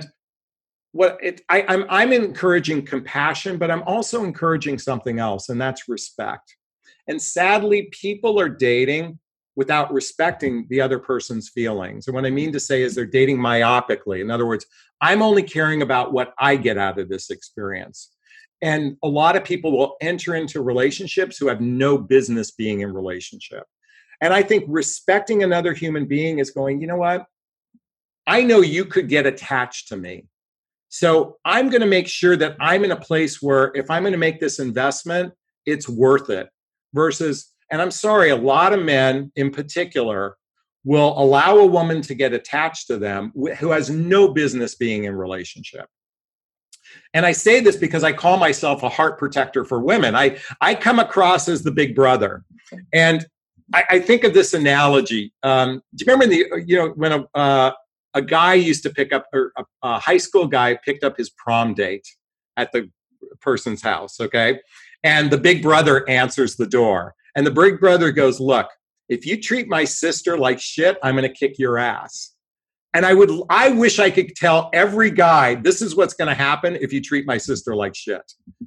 I'm encouraging compassion, but I'm also encouraging something else, and that's respect. And sadly, people are dating without respecting the other person's feelings. And what I mean to say is they're dating myopically. In other words, I'm only caring about what I get out of this experience. And a lot of people will enter into relationships who have no business being in relationship. And I think respecting another human being is going, you know what? I know you could get attached to me. So I'm going to make sure that I'm in a place where if I'm going to make this investment, it's worth it. Versus, and I'm sorry, a lot of men in particular will allow a woman to get attached to them who has no business being in relationship. And I say this because I call myself a heart protector for women. I come across as the big brother. And I think of this analogy. Do you remember when a guy used to pick up, or a high school guy picked up his prom date at the person's house, okay? And the big brother answers the door. And the big brother goes, look, if you treat my sister like shit, I'm going to kick your ass. And I wish I could tell every guy, this is what's going to happen if you treat my sister like shit.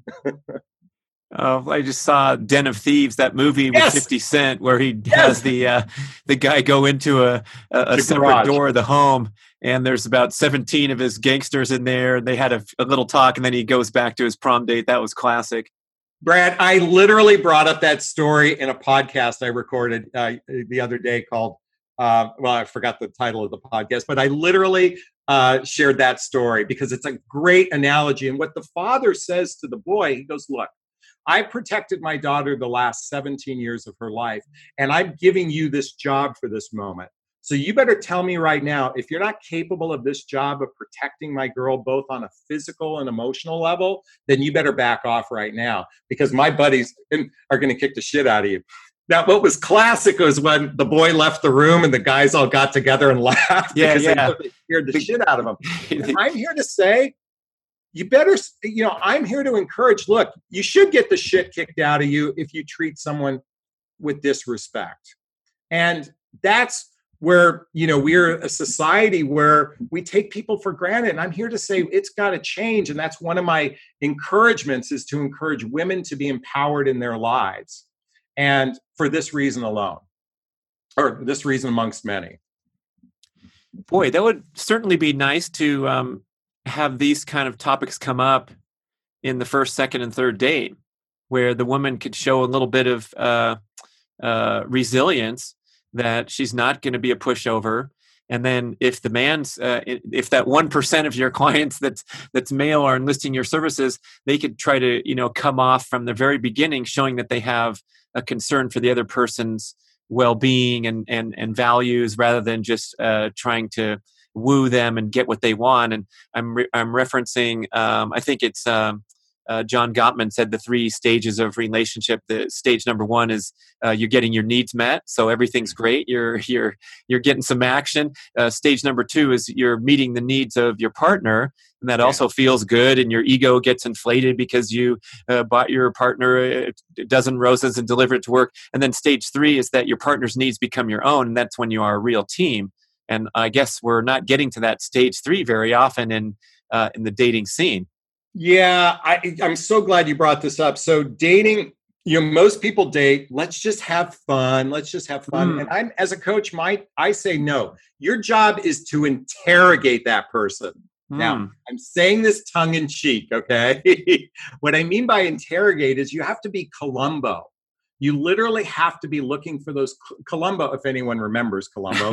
I just saw Den of Thieves, that movie with 50 Cent, where he has the guy go into a separate garage door of the home, and there's about 17 of his gangsters in there. They had a little talk, and then he goes back to his prom date. That was classic. Brad, I literally brought up that story in a podcast I recorded the other day called, I forgot the title of the podcast, but I literally shared that story because it's a great analogy. And what the father says to the boy, he goes, look, I protected my daughter the last 17 years of her life, and I'm giving you this job for this moment. So you better tell me right now, if you're not capable of this job of protecting my girl, both on a physical and emotional level, then you better back off right now because my buddies are going to kick the shit out of you. Now, what was classic was when the boy left the room and the guys all got together and laughed because they scared the shit out of him. And I'm here to say, you better, I'm here to encourage, look, you should get the shit kicked out of you if you treat someone with disrespect. And that's where, we're a society where we take people for granted. And I'm here to say it's got to change. And that's one of my encouragements, is to encourage women to be empowered in their lives. And for this reason alone, or this reason amongst many. Boy, that would certainly be nice to have these kind of topics come up in the first, second, and third date, where the woman could show a little bit of resilience, that she's not going to be a pushover. And then if the man's, if that 1% of your clients that's male are enlisting your services, they could try to, come off from the very beginning, showing that they have a concern for the other person's well-being and values, rather than just trying to woo them and get what they want. And I'm referencing, I think it's John Gottman said the 3 stages of relationship. The stage number 1 is you're getting your needs met, so everything's great. You're getting some action. Stage number 2 is you're meeting the needs of your partner, and that also feels good. And your ego gets inflated because you bought your partner a dozen roses and delivered it to work. And then stage 3 is that your partner's needs become your own, and that's when you are a real team. And I guess we're not getting to that stage 3 very often in the dating scene. Yeah, I'm so glad you brought this up. So dating, most people date, let's just have fun. Let's just have fun. And I'm, as a coach, I say, no, your job is to interrogate that person. Now, I'm saying this tongue in cheek, okay? What I mean by interrogate is you have to be Columbo. You literally have to be looking for those Columbo, if anyone remembers Columbo.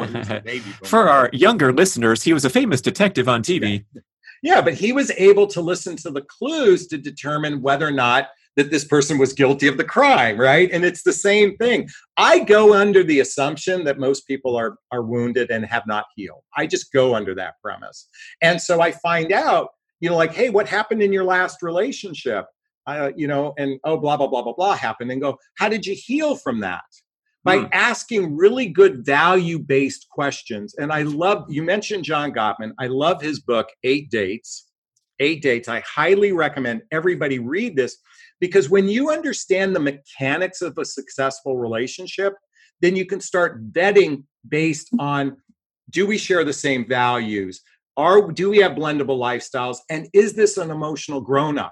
For our younger listeners, he was a famous detective on TV. Yeah, but he was able to listen to the clues to determine whether or not that this person was guilty of the crime, right? And it's the same thing. I go under the assumption that most people are wounded and have not healed. I just go under that premise. And so I find out, like, hey, what happened in your last relationship? And blah, blah, blah, blah, blah happened, and go, how did you heal from that? By asking really good value-based questions. And you mentioned John Gottman. I love his book, 8 Dates. 8 Dates. I highly recommend everybody read this, because when you understand the mechanics of a successful relationship, then you can start vetting based on, do we share the same values? Do we have blendable lifestyles? And is this an emotional grown-up?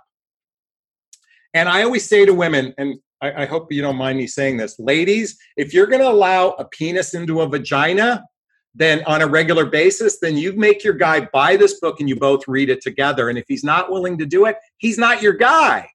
And I always say to women, and I hope you don't mind me saying this, ladies, if you're going to allow a penis into a vagina, then on a regular basis, then you make your guy buy this book and you both read it together. And if he's not willing to do it, he's not your guy.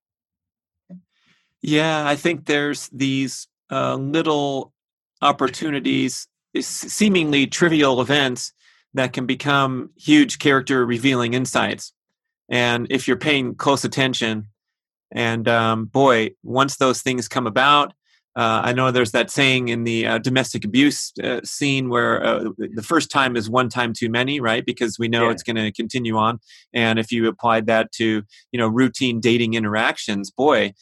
Yeah, I think there's these little opportunities, seemingly trivial events that can become huge character revealing insights. And if you're paying close attention, and boy, once those things come about, I know there's that saying in the domestic abuse scene where the first time is one time too many, right? Because we know it's going to continue on. And if you applied that to, routine dating interactions, boy,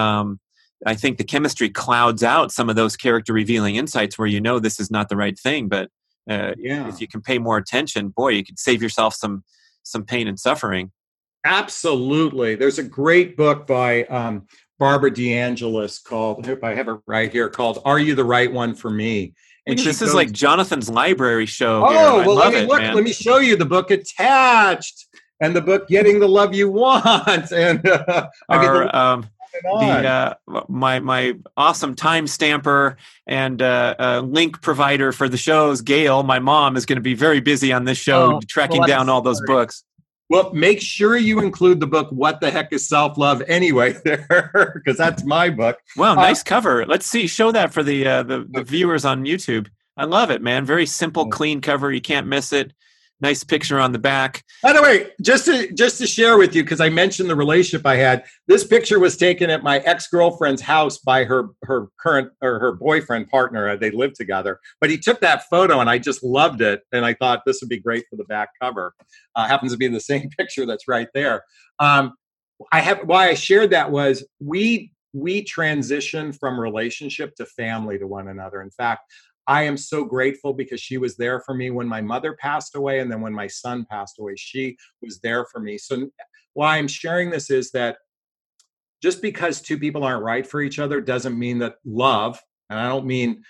I think the chemistry clouds out some of those character revealing insights where this is not the right thing. But if you can pay more attention, boy, you could save yourself some pain and suffering. Absolutely. There's a great book by Barbara DeAngelis called, I hope I have it right here, called Are You the Right One for Me? And this is like Jonathan's library show. Oh, well, let me show you the book Attached and the book Getting the Love You Want. And my awesome time stamper and link provider for the shows, Gail, my mom, is going to be very busy on this show tracking down all those books. Well, make sure you include the book, What the Heck is Self-Love Anyway, there, because that's my book. Wow, nice cover. Let's see. Show that for the viewers on YouTube. I love it, man. Very simple, clean cover. You can't miss it. Nice picture on the back. By the way, just to share with you, because I mentioned the relationship I had, this picture was taken at my ex-girlfriend's house by her current or her boyfriend partner. They lived together, but he took that photo and I just loved it. And I thought this would be great for the back cover. Happens to be the same picture that's right there. Why I shared that was we we transition from relationship to family to one another. In fact, I am so grateful because she was there for me when my mother passed away. And then when my son passed away, she was there for me. So why I'm sharing this is that just because two people aren't right for each other doesn't mean that love, and I don't mean,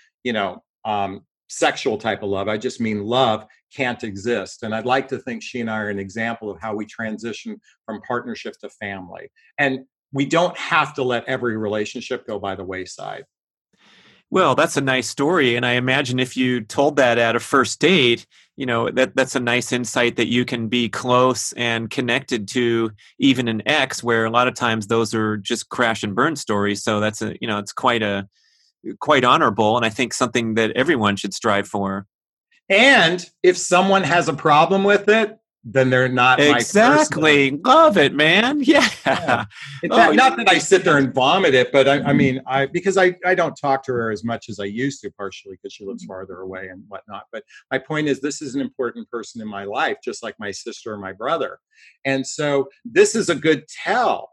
sexual type of love, I just mean love can't exist. And I'd like to think she and I are an example of how we transition from partnership to family. And we don't have to let every relationship go by the wayside. Well, that's a nice story. And I imagine if you told that at a first date, that's a nice insight that you can be close and connected to even an ex, where a lot of times those are just crash and burn stories. So that's it's quite honorable. And I think something that everyone should strive for. And if someone has a problem with it, then they're not exactly. Love it, man. Yeah. In fact, not that I sit there and vomit it, but because I don't talk to her as much as I used to, partially because she lives farther away and whatnot. But my point is, this is an important person in my life, just like my sister or my brother. And so this is a good tell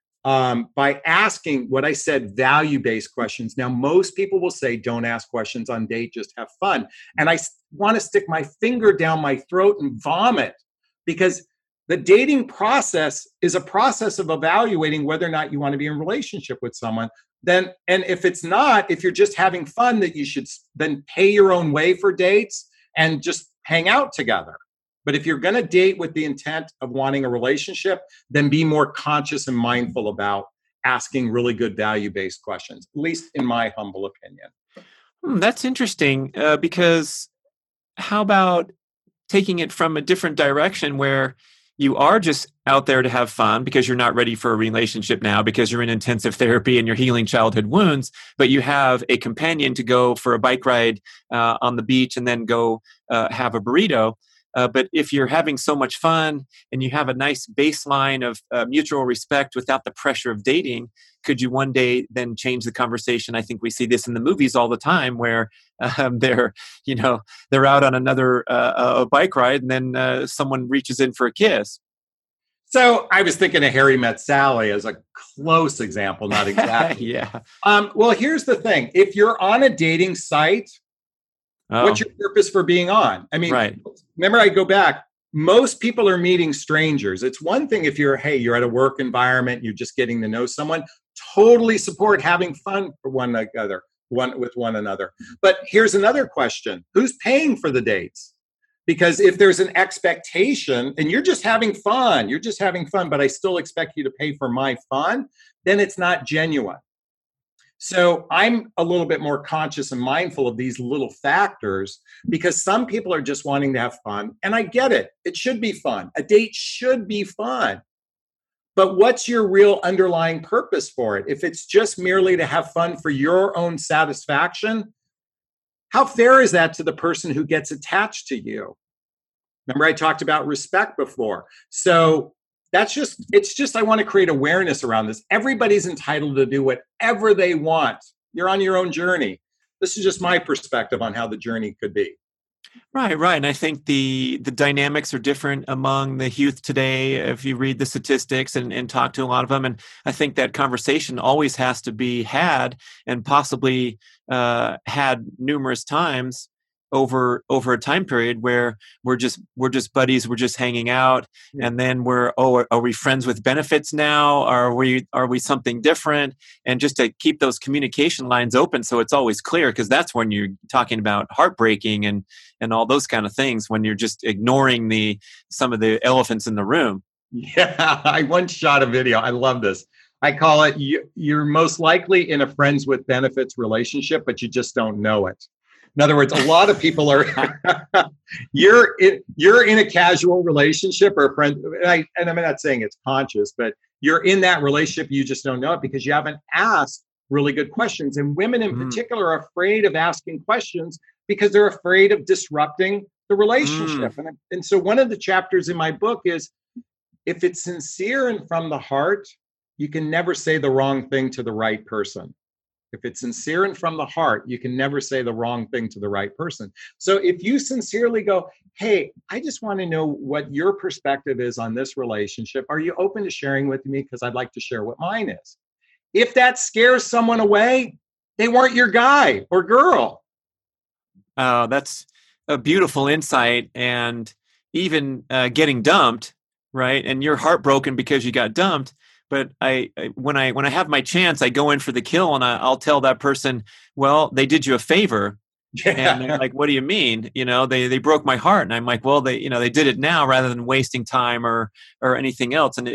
by asking what I said, value-based questions. Now, most people will say, don't ask questions on date, just have fun. And I want to stick my finger down my throat and vomit, because the dating process is a process of evaluating whether or not you want to be in a relationship with someone. And if it's not, if you're just having fun, that you should then pay your own way for dates and just hang out together. But if you're going to date with the intent of wanting a relationship, then be more conscious and mindful about asking really good value-based questions, at least in my humble opinion. That's interesting, because how about taking it from a different direction, where you are just out there to have fun because you're not ready for a relationship now, because you're in intensive therapy and you're healing childhood wounds, but you have a companion to go for a bike ride on the beach and then go have a burrito. But if you're having so much fun and you have a nice baseline of mutual respect without the pressure of dating, could you one day then change the conversation? I think we see this in the movies all the time, where they're out on another bike ride, and then someone reaches in for a kiss. So I was thinking of Harry Met Sally as a close example, not exactly. Yeah. Well, here's the thing: if you're on a dating site, what's your purpose for being on? I mean, right. Remember, I go back. Most people are meeting strangers. It's one thing if you're at a work environment, you're just getting to know someone. Totally support having fun with one another. But here's another question: who's paying for the dates? Because if there's an expectation and you're just having fun, but I still expect you to pay for my fun, then it's not genuine. So I'm a little bit more conscious and mindful of these little factors, because some people are just wanting to have fun. And I get it. It should be fun. A date should be fun. But what's your real underlying purpose for it? If it's just merely to have fun for your own satisfaction, how fair is that to the person who gets attached to you? Remember, I talked about respect before. So it's just, I want to create awareness around this. Everybody's entitled to do whatever they want. You're on your own journey. This is just my perspective on how the journey could be. Right. And I think the dynamics are different among the youth today, if you read the statistics and talk to a lot of them. And I think that conversation always has to be had, and possibly had numerous times over a time period where we're just buddies, we're just hanging out, and then are we friends with benefits now? Are we something different? And just to keep those communication lines open so it's always clear, because that's when you're talking about heartbreaking and all those kind of things, when you're just ignoring some of the elephants in the room. Yeah, I once shot a video. I love this. I call it, you're most likely in a friends with benefits relationship, but you just don't know it. In other words, a lot of people are, you're in a casual relationship or a friend, and I'm not saying it's conscious, but you're in that relationship, you just don't know it because you haven't asked really good questions. And women in particular are afraid of asking questions because they're afraid of disrupting the relationship. And so one of the chapters in my book is, if it's sincere and from the heart, you can never say the wrong thing to the right person. If it's sincere and from the heart, you can never say the wrong thing to the right person. So if you sincerely go, hey, I just want to know what your perspective is on this relationship. Are you open to sharing with me? Because I'd like to share what mine is. If that scares someone away, they weren't your guy or girl. That's a beautiful insight. And even getting dumped, right? And you're heartbroken because you got dumped. But when I have my chance, I go in for the kill, and I'll tell that person, well, they did you a favor. And they're Yeah. like, what do you mean? They broke my heart. And I'm like, well, they did it now rather than wasting time or anything else. And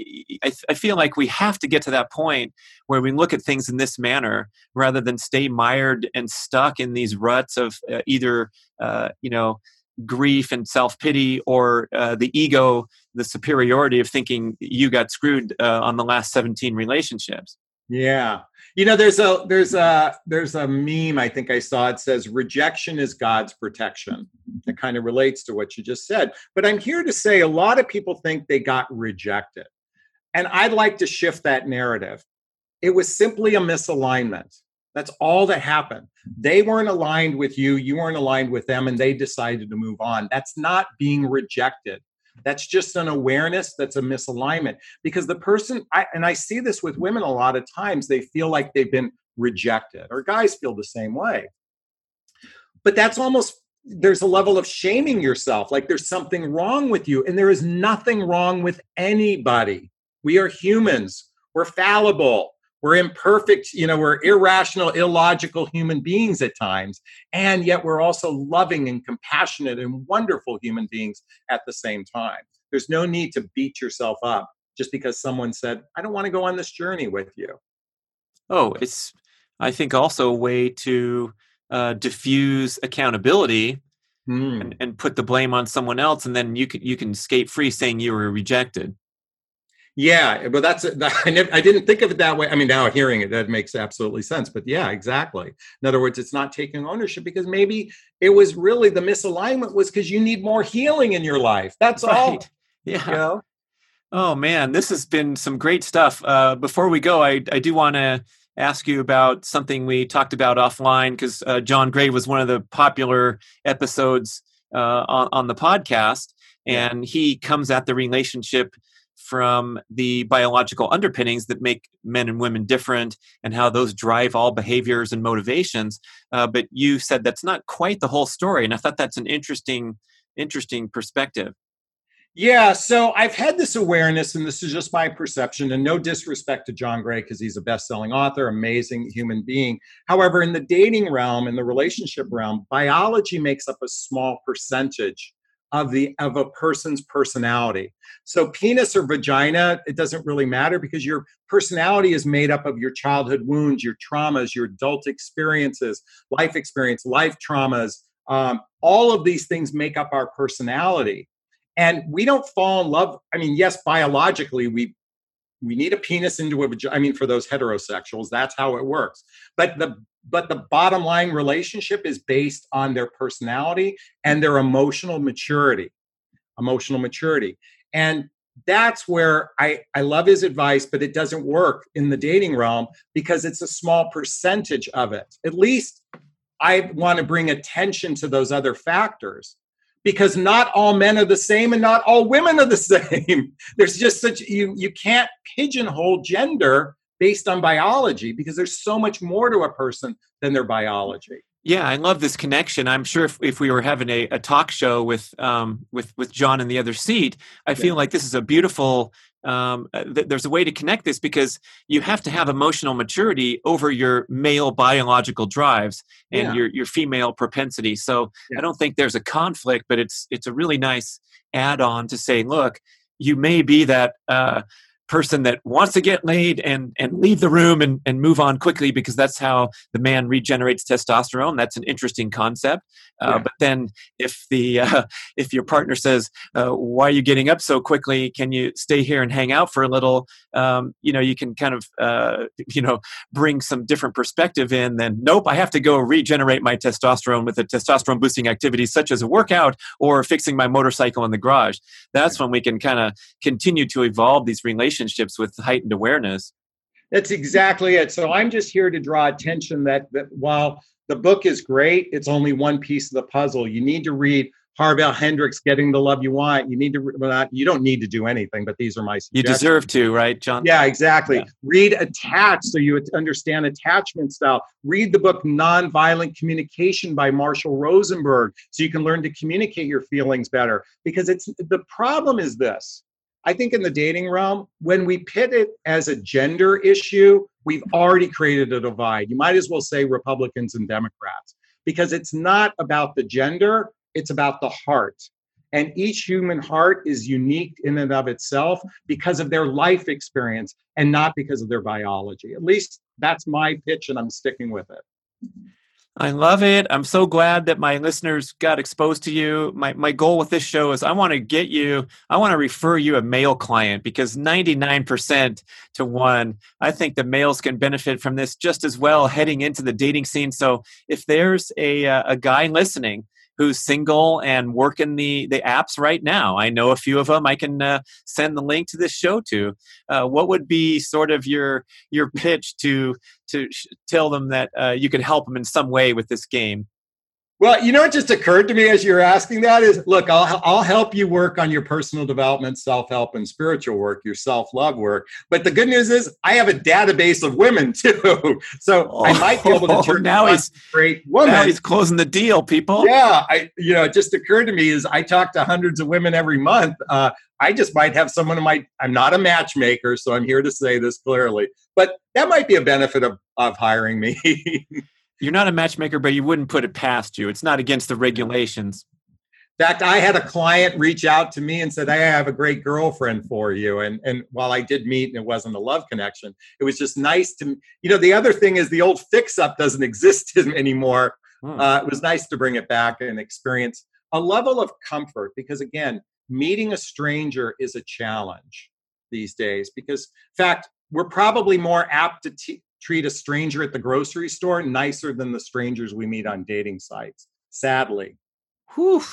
I feel like we have to get to that point where we look at things in this manner rather than stay mired and stuck in these ruts of either, grief and self-pity, or the ego, the superiority of thinking you got screwed on the last 17 relationships. Yeah. There's a meme I think I saw. It says rejection is God's protection. It kind of relates to what you just said. But I'm here to say a lot of people think they got rejected. And I'd like to shift that narrative. It was simply a misalignment. That's all that happened. They weren't aligned with you, you weren't aligned with them, and they decided to move on. That's not being rejected. That's just an awareness that's a misalignment. Because the person, I see this with women a lot of times, they feel like they've been rejected, or guys feel the same way. But that's almost, there's a level of shaming yourself, like there's something wrong with you. And there is nothing wrong with anybody. We are humans. We're fallible. We're imperfect, we're irrational, illogical human beings at times. And yet we're also loving and compassionate and wonderful human beings at the same time. There's no need to beat yourself up just because someone said, I don't want to go on this journey with you. Oh, it's, I think, also a way to diffuse accountability and put the blame on someone else. And then you can skate free saying you were rejected. Yeah, but I didn't think of it that way. I mean, now hearing it, that makes absolutely sense. But yeah, exactly. In other words, it's not taking ownership, because maybe it was really the misalignment was because you need more healing in your life. That's Right. all. Yeah. Oh man, this has been some great stuff. Before we go, I do want to ask you about something we talked about offline, because John Gray was one of the popular episodes on the podcast, and he comes at the relationship from the biological underpinnings that make men and women different, and how those drive all behaviors and motivations. But you said that's not quite the whole story, and I thought that's an interesting perspective. Yeah, so I've had this awareness, and this is just my perception, and no disrespect to John Gray, because he's a best-selling author, amazing human being. However, in the dating realm, in the relationship realm, biology makes up a small percentage of a person's personality. So penis or vagina, it doesn't really matter, because your personality is made up of your childhood wounds, your traumas, your adult experiences, life traumas. All of these things make up our personality. And we don't fall in love. I mean, yes, biologically, we need a penis into a vagina. I mean, for those heterosexuals, that's how it works. But the bottom line relationship is based on their personality and their emotional maturity. And that's where I love his advice, but it doesn't work in the dating realm because it's a small percentage of it. At least I want to bring attention to those other factors, because not all men are the same and not all women are the same. There's just you can't pigeonhole gender based on biology, because there's so much more to a person than their biology. Yeah, I love this connection. I'm sure if we were having a talk show with John in the other seat, I feel like this is a beautiful. There's a way to connect this, because you have to have emotional maturity over your male biological drives and your female propensity. So I don't think there's a conflict, but it's a really nice add-on to say, look, you may be that person that wants to get laid and leave the room and move on quickly, because that's how the man regenerates testosterone. That's an interesting concept. But then if your partner says, why are you getting up so quickly? Can you stay here and hang out for a little? You can kind of, bring some different perspective in. Then, nope, I have to go regenerate my testosterone with a testosterone boosting activities such as a workout or fixing my motorcycle in the garage. That's when we can kind of continue to evolve these relationships with heightened awareness. That's exactly it. So I'm just here to draw attention that while the book is great, it's only one piece of the puzzle. You need to read Harville Hendrix, Getting the Love You Want. You don't need to do anything, but these are my You suggestions. deserve to, right, John? Yeah, exactly. Yeah. Read Attached so you understand attachment style. Read the book Nonviolent Communication by Marshall Rosenberg so you can learn to communicate your feelings better. Because the problem is this. I think in the dating realm, when we pit it as a gender issue, we've already created a divide. You might as well say Republicans and Democrats, because it's not about the gender, it's about the heart. And each human heart is unique in and of itself because of their life experience and not because of their biology. At least that's my pitch, and I'm sticking with it. I love it. I'm so glad that my listeners got exposed to you. My goal with this show is I want to refer you a male client, because 99% to 1, I think the males can benefit from this just as well heading into the dating scene. So if there's a guy listening who's single and working the apps right now, I know a few of them I can send the link to this show to. What would be sort of your pitch to tell them that you could help them in some way with this game? Well, what just occurred to me as you're asking that is, look, I'll help you work on your personal development, self-help, and spiritual work, your self-love work. But the good news is I have a database of women too. So I might be able to turn now a he's great woman. Now he's closing the deal, people. Yeah, it just occurred to me is I talk to hundreds of women every month. I just might have someone I'm not a matchmaker, so I'm here to say this clearly. But that might be a benefit of hiring me. You're not a matchmaker, but you wouldn't put it past you. It's not against the regulations. In fact, I had a client reach out to me and said, "Hey, I have a great girlfriend for you." And while I did meet and it wasn't a love connection, it was just nice to, the other thing is the old fix-up doesn't exist anymore. It was nice to bring it back and experience a level of comfort, because again, meeting a stranger is a challenge these days, because in fact, we're probably more apt to treat a stranger at the grocery store nicer than the strangers we meet on dating sites, sadly. Whew.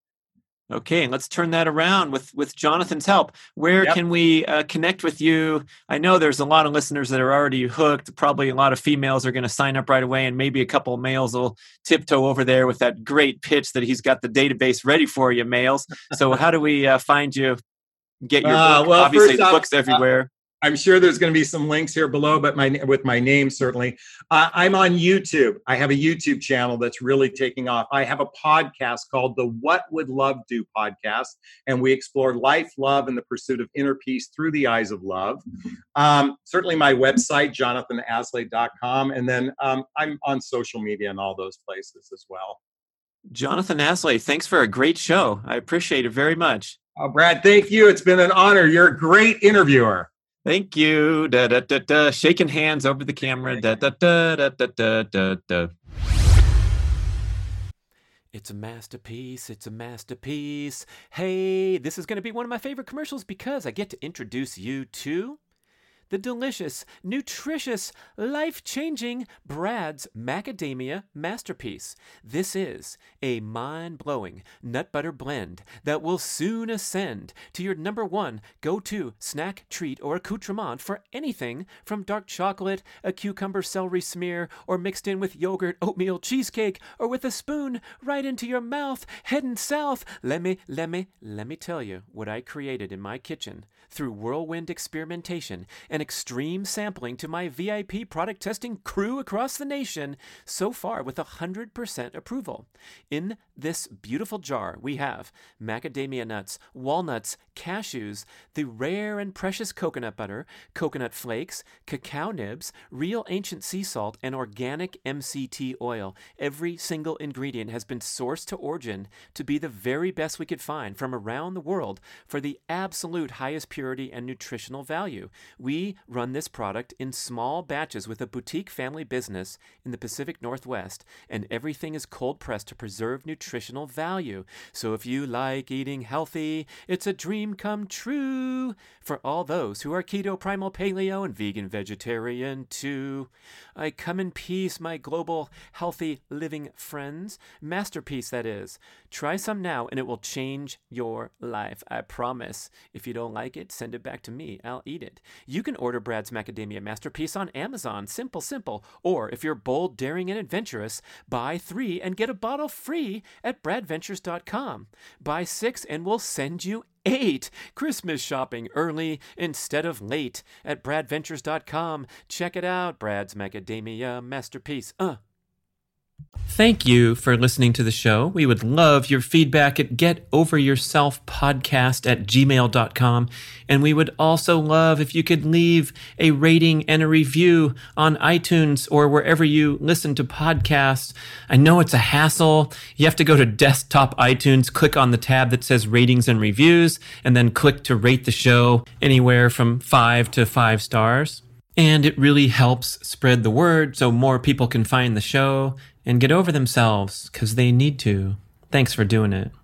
Okay, let's turn that around with Jonathan's help. Where can we connect with you? I know there's a lot of listeners that are already hooked. Probably a lot of females are going to sign up right away, and maybe a couple of males will tiptoe over there with that great pitch that he's got the database ready for you, males. So how do we find you? Get your book? Well, obviously, the book's everywhere. I'm sure there's going to be some links here below, but with my name, certainly. I'm on YouTube. I have a YouTube channel that's really taking off. I have a podcast called the What Would Love Do podcast, and we explore life, love, and the pursuit of inner peace through the eyes of love. Certainly my website, jonathanaslay.com, and then I'm on social media and all those places as well. Jonathan Aslay, thanks for a great show. I appreciate it very much. Oh, Brad, thank you. It's been an honor. You're a great interviewer. Thank you. Da, da, da, da. Shaking hands over the camera. Da, da, da, da, da, da, da, da. It's a masterpiece. It's a masterpiece. Hey, this is going to be one of my favorite commercials because I get to introduce you to the delicious, nutritious, life-changing Brad's Macadamia Masterpiece. This is a mind-blowing nut butter blend that will soon ascend to your number one go-to snack, treat, or accoutrement for anything from dark chocolate, a cucumber celery smear, or mixed in with yogurt, oatmeal, cheesecake, or with a spoon right into your mouth, heading south. Let me tell you what I created in my kitchen through whirlwind experimentation and extreme sampling to my VIP product testing crew across the nation, so far with 100% approval. In this beautiful jar, we have macadamia nuts, walnuts, cashews, the rare and precious coconut butter, coconut flakes, cacao nibs, real ancient sea salt, and organic MCT oil. Every single ingredient has been sourced to origin to be the very best we could find from around the world for the absolute highest purity and nutritional value. We run this product in small batches with a boutique family business in the Pacific Northwest, and everything is cold pressed to preserve nutritional value. So if you like eating healthy, it's a dream come true for all those who are keto, primal, paleo, and vegan vegetarian too. I come in peace, my global healthy living friends. Masterpiece, that is. Try some now and it will change your life. I promise. If you don't like it, it, send it back to me. I'll eat it. You can order Brad's Macadamia Masterpiece on Amazon. Simple, simple. Or if you're bold, daring, and adventurous, buy 3 and get a bottle free at bradventures.com. Buy 6 and we'll send you 8. Christmas shopping early instead of late at bradventures.com. Check it out. Brad's Macadamia Masterpiece. Thank you for listening to the show. We would love your feedback at getoveryourselfpodcast@gmail.com. And we would also love if you could leave a rating and a review on iTunes or wherever you listen to podcasts. I know it's a hassle. You have to go to desktop iTunes, click on the tab that says ratings and reviews, and then click to rate the show anywhere from 5 to 5 stars. And it really helps spread the word so more people can find the show and get over themselves because they need to. Thanks for doing it.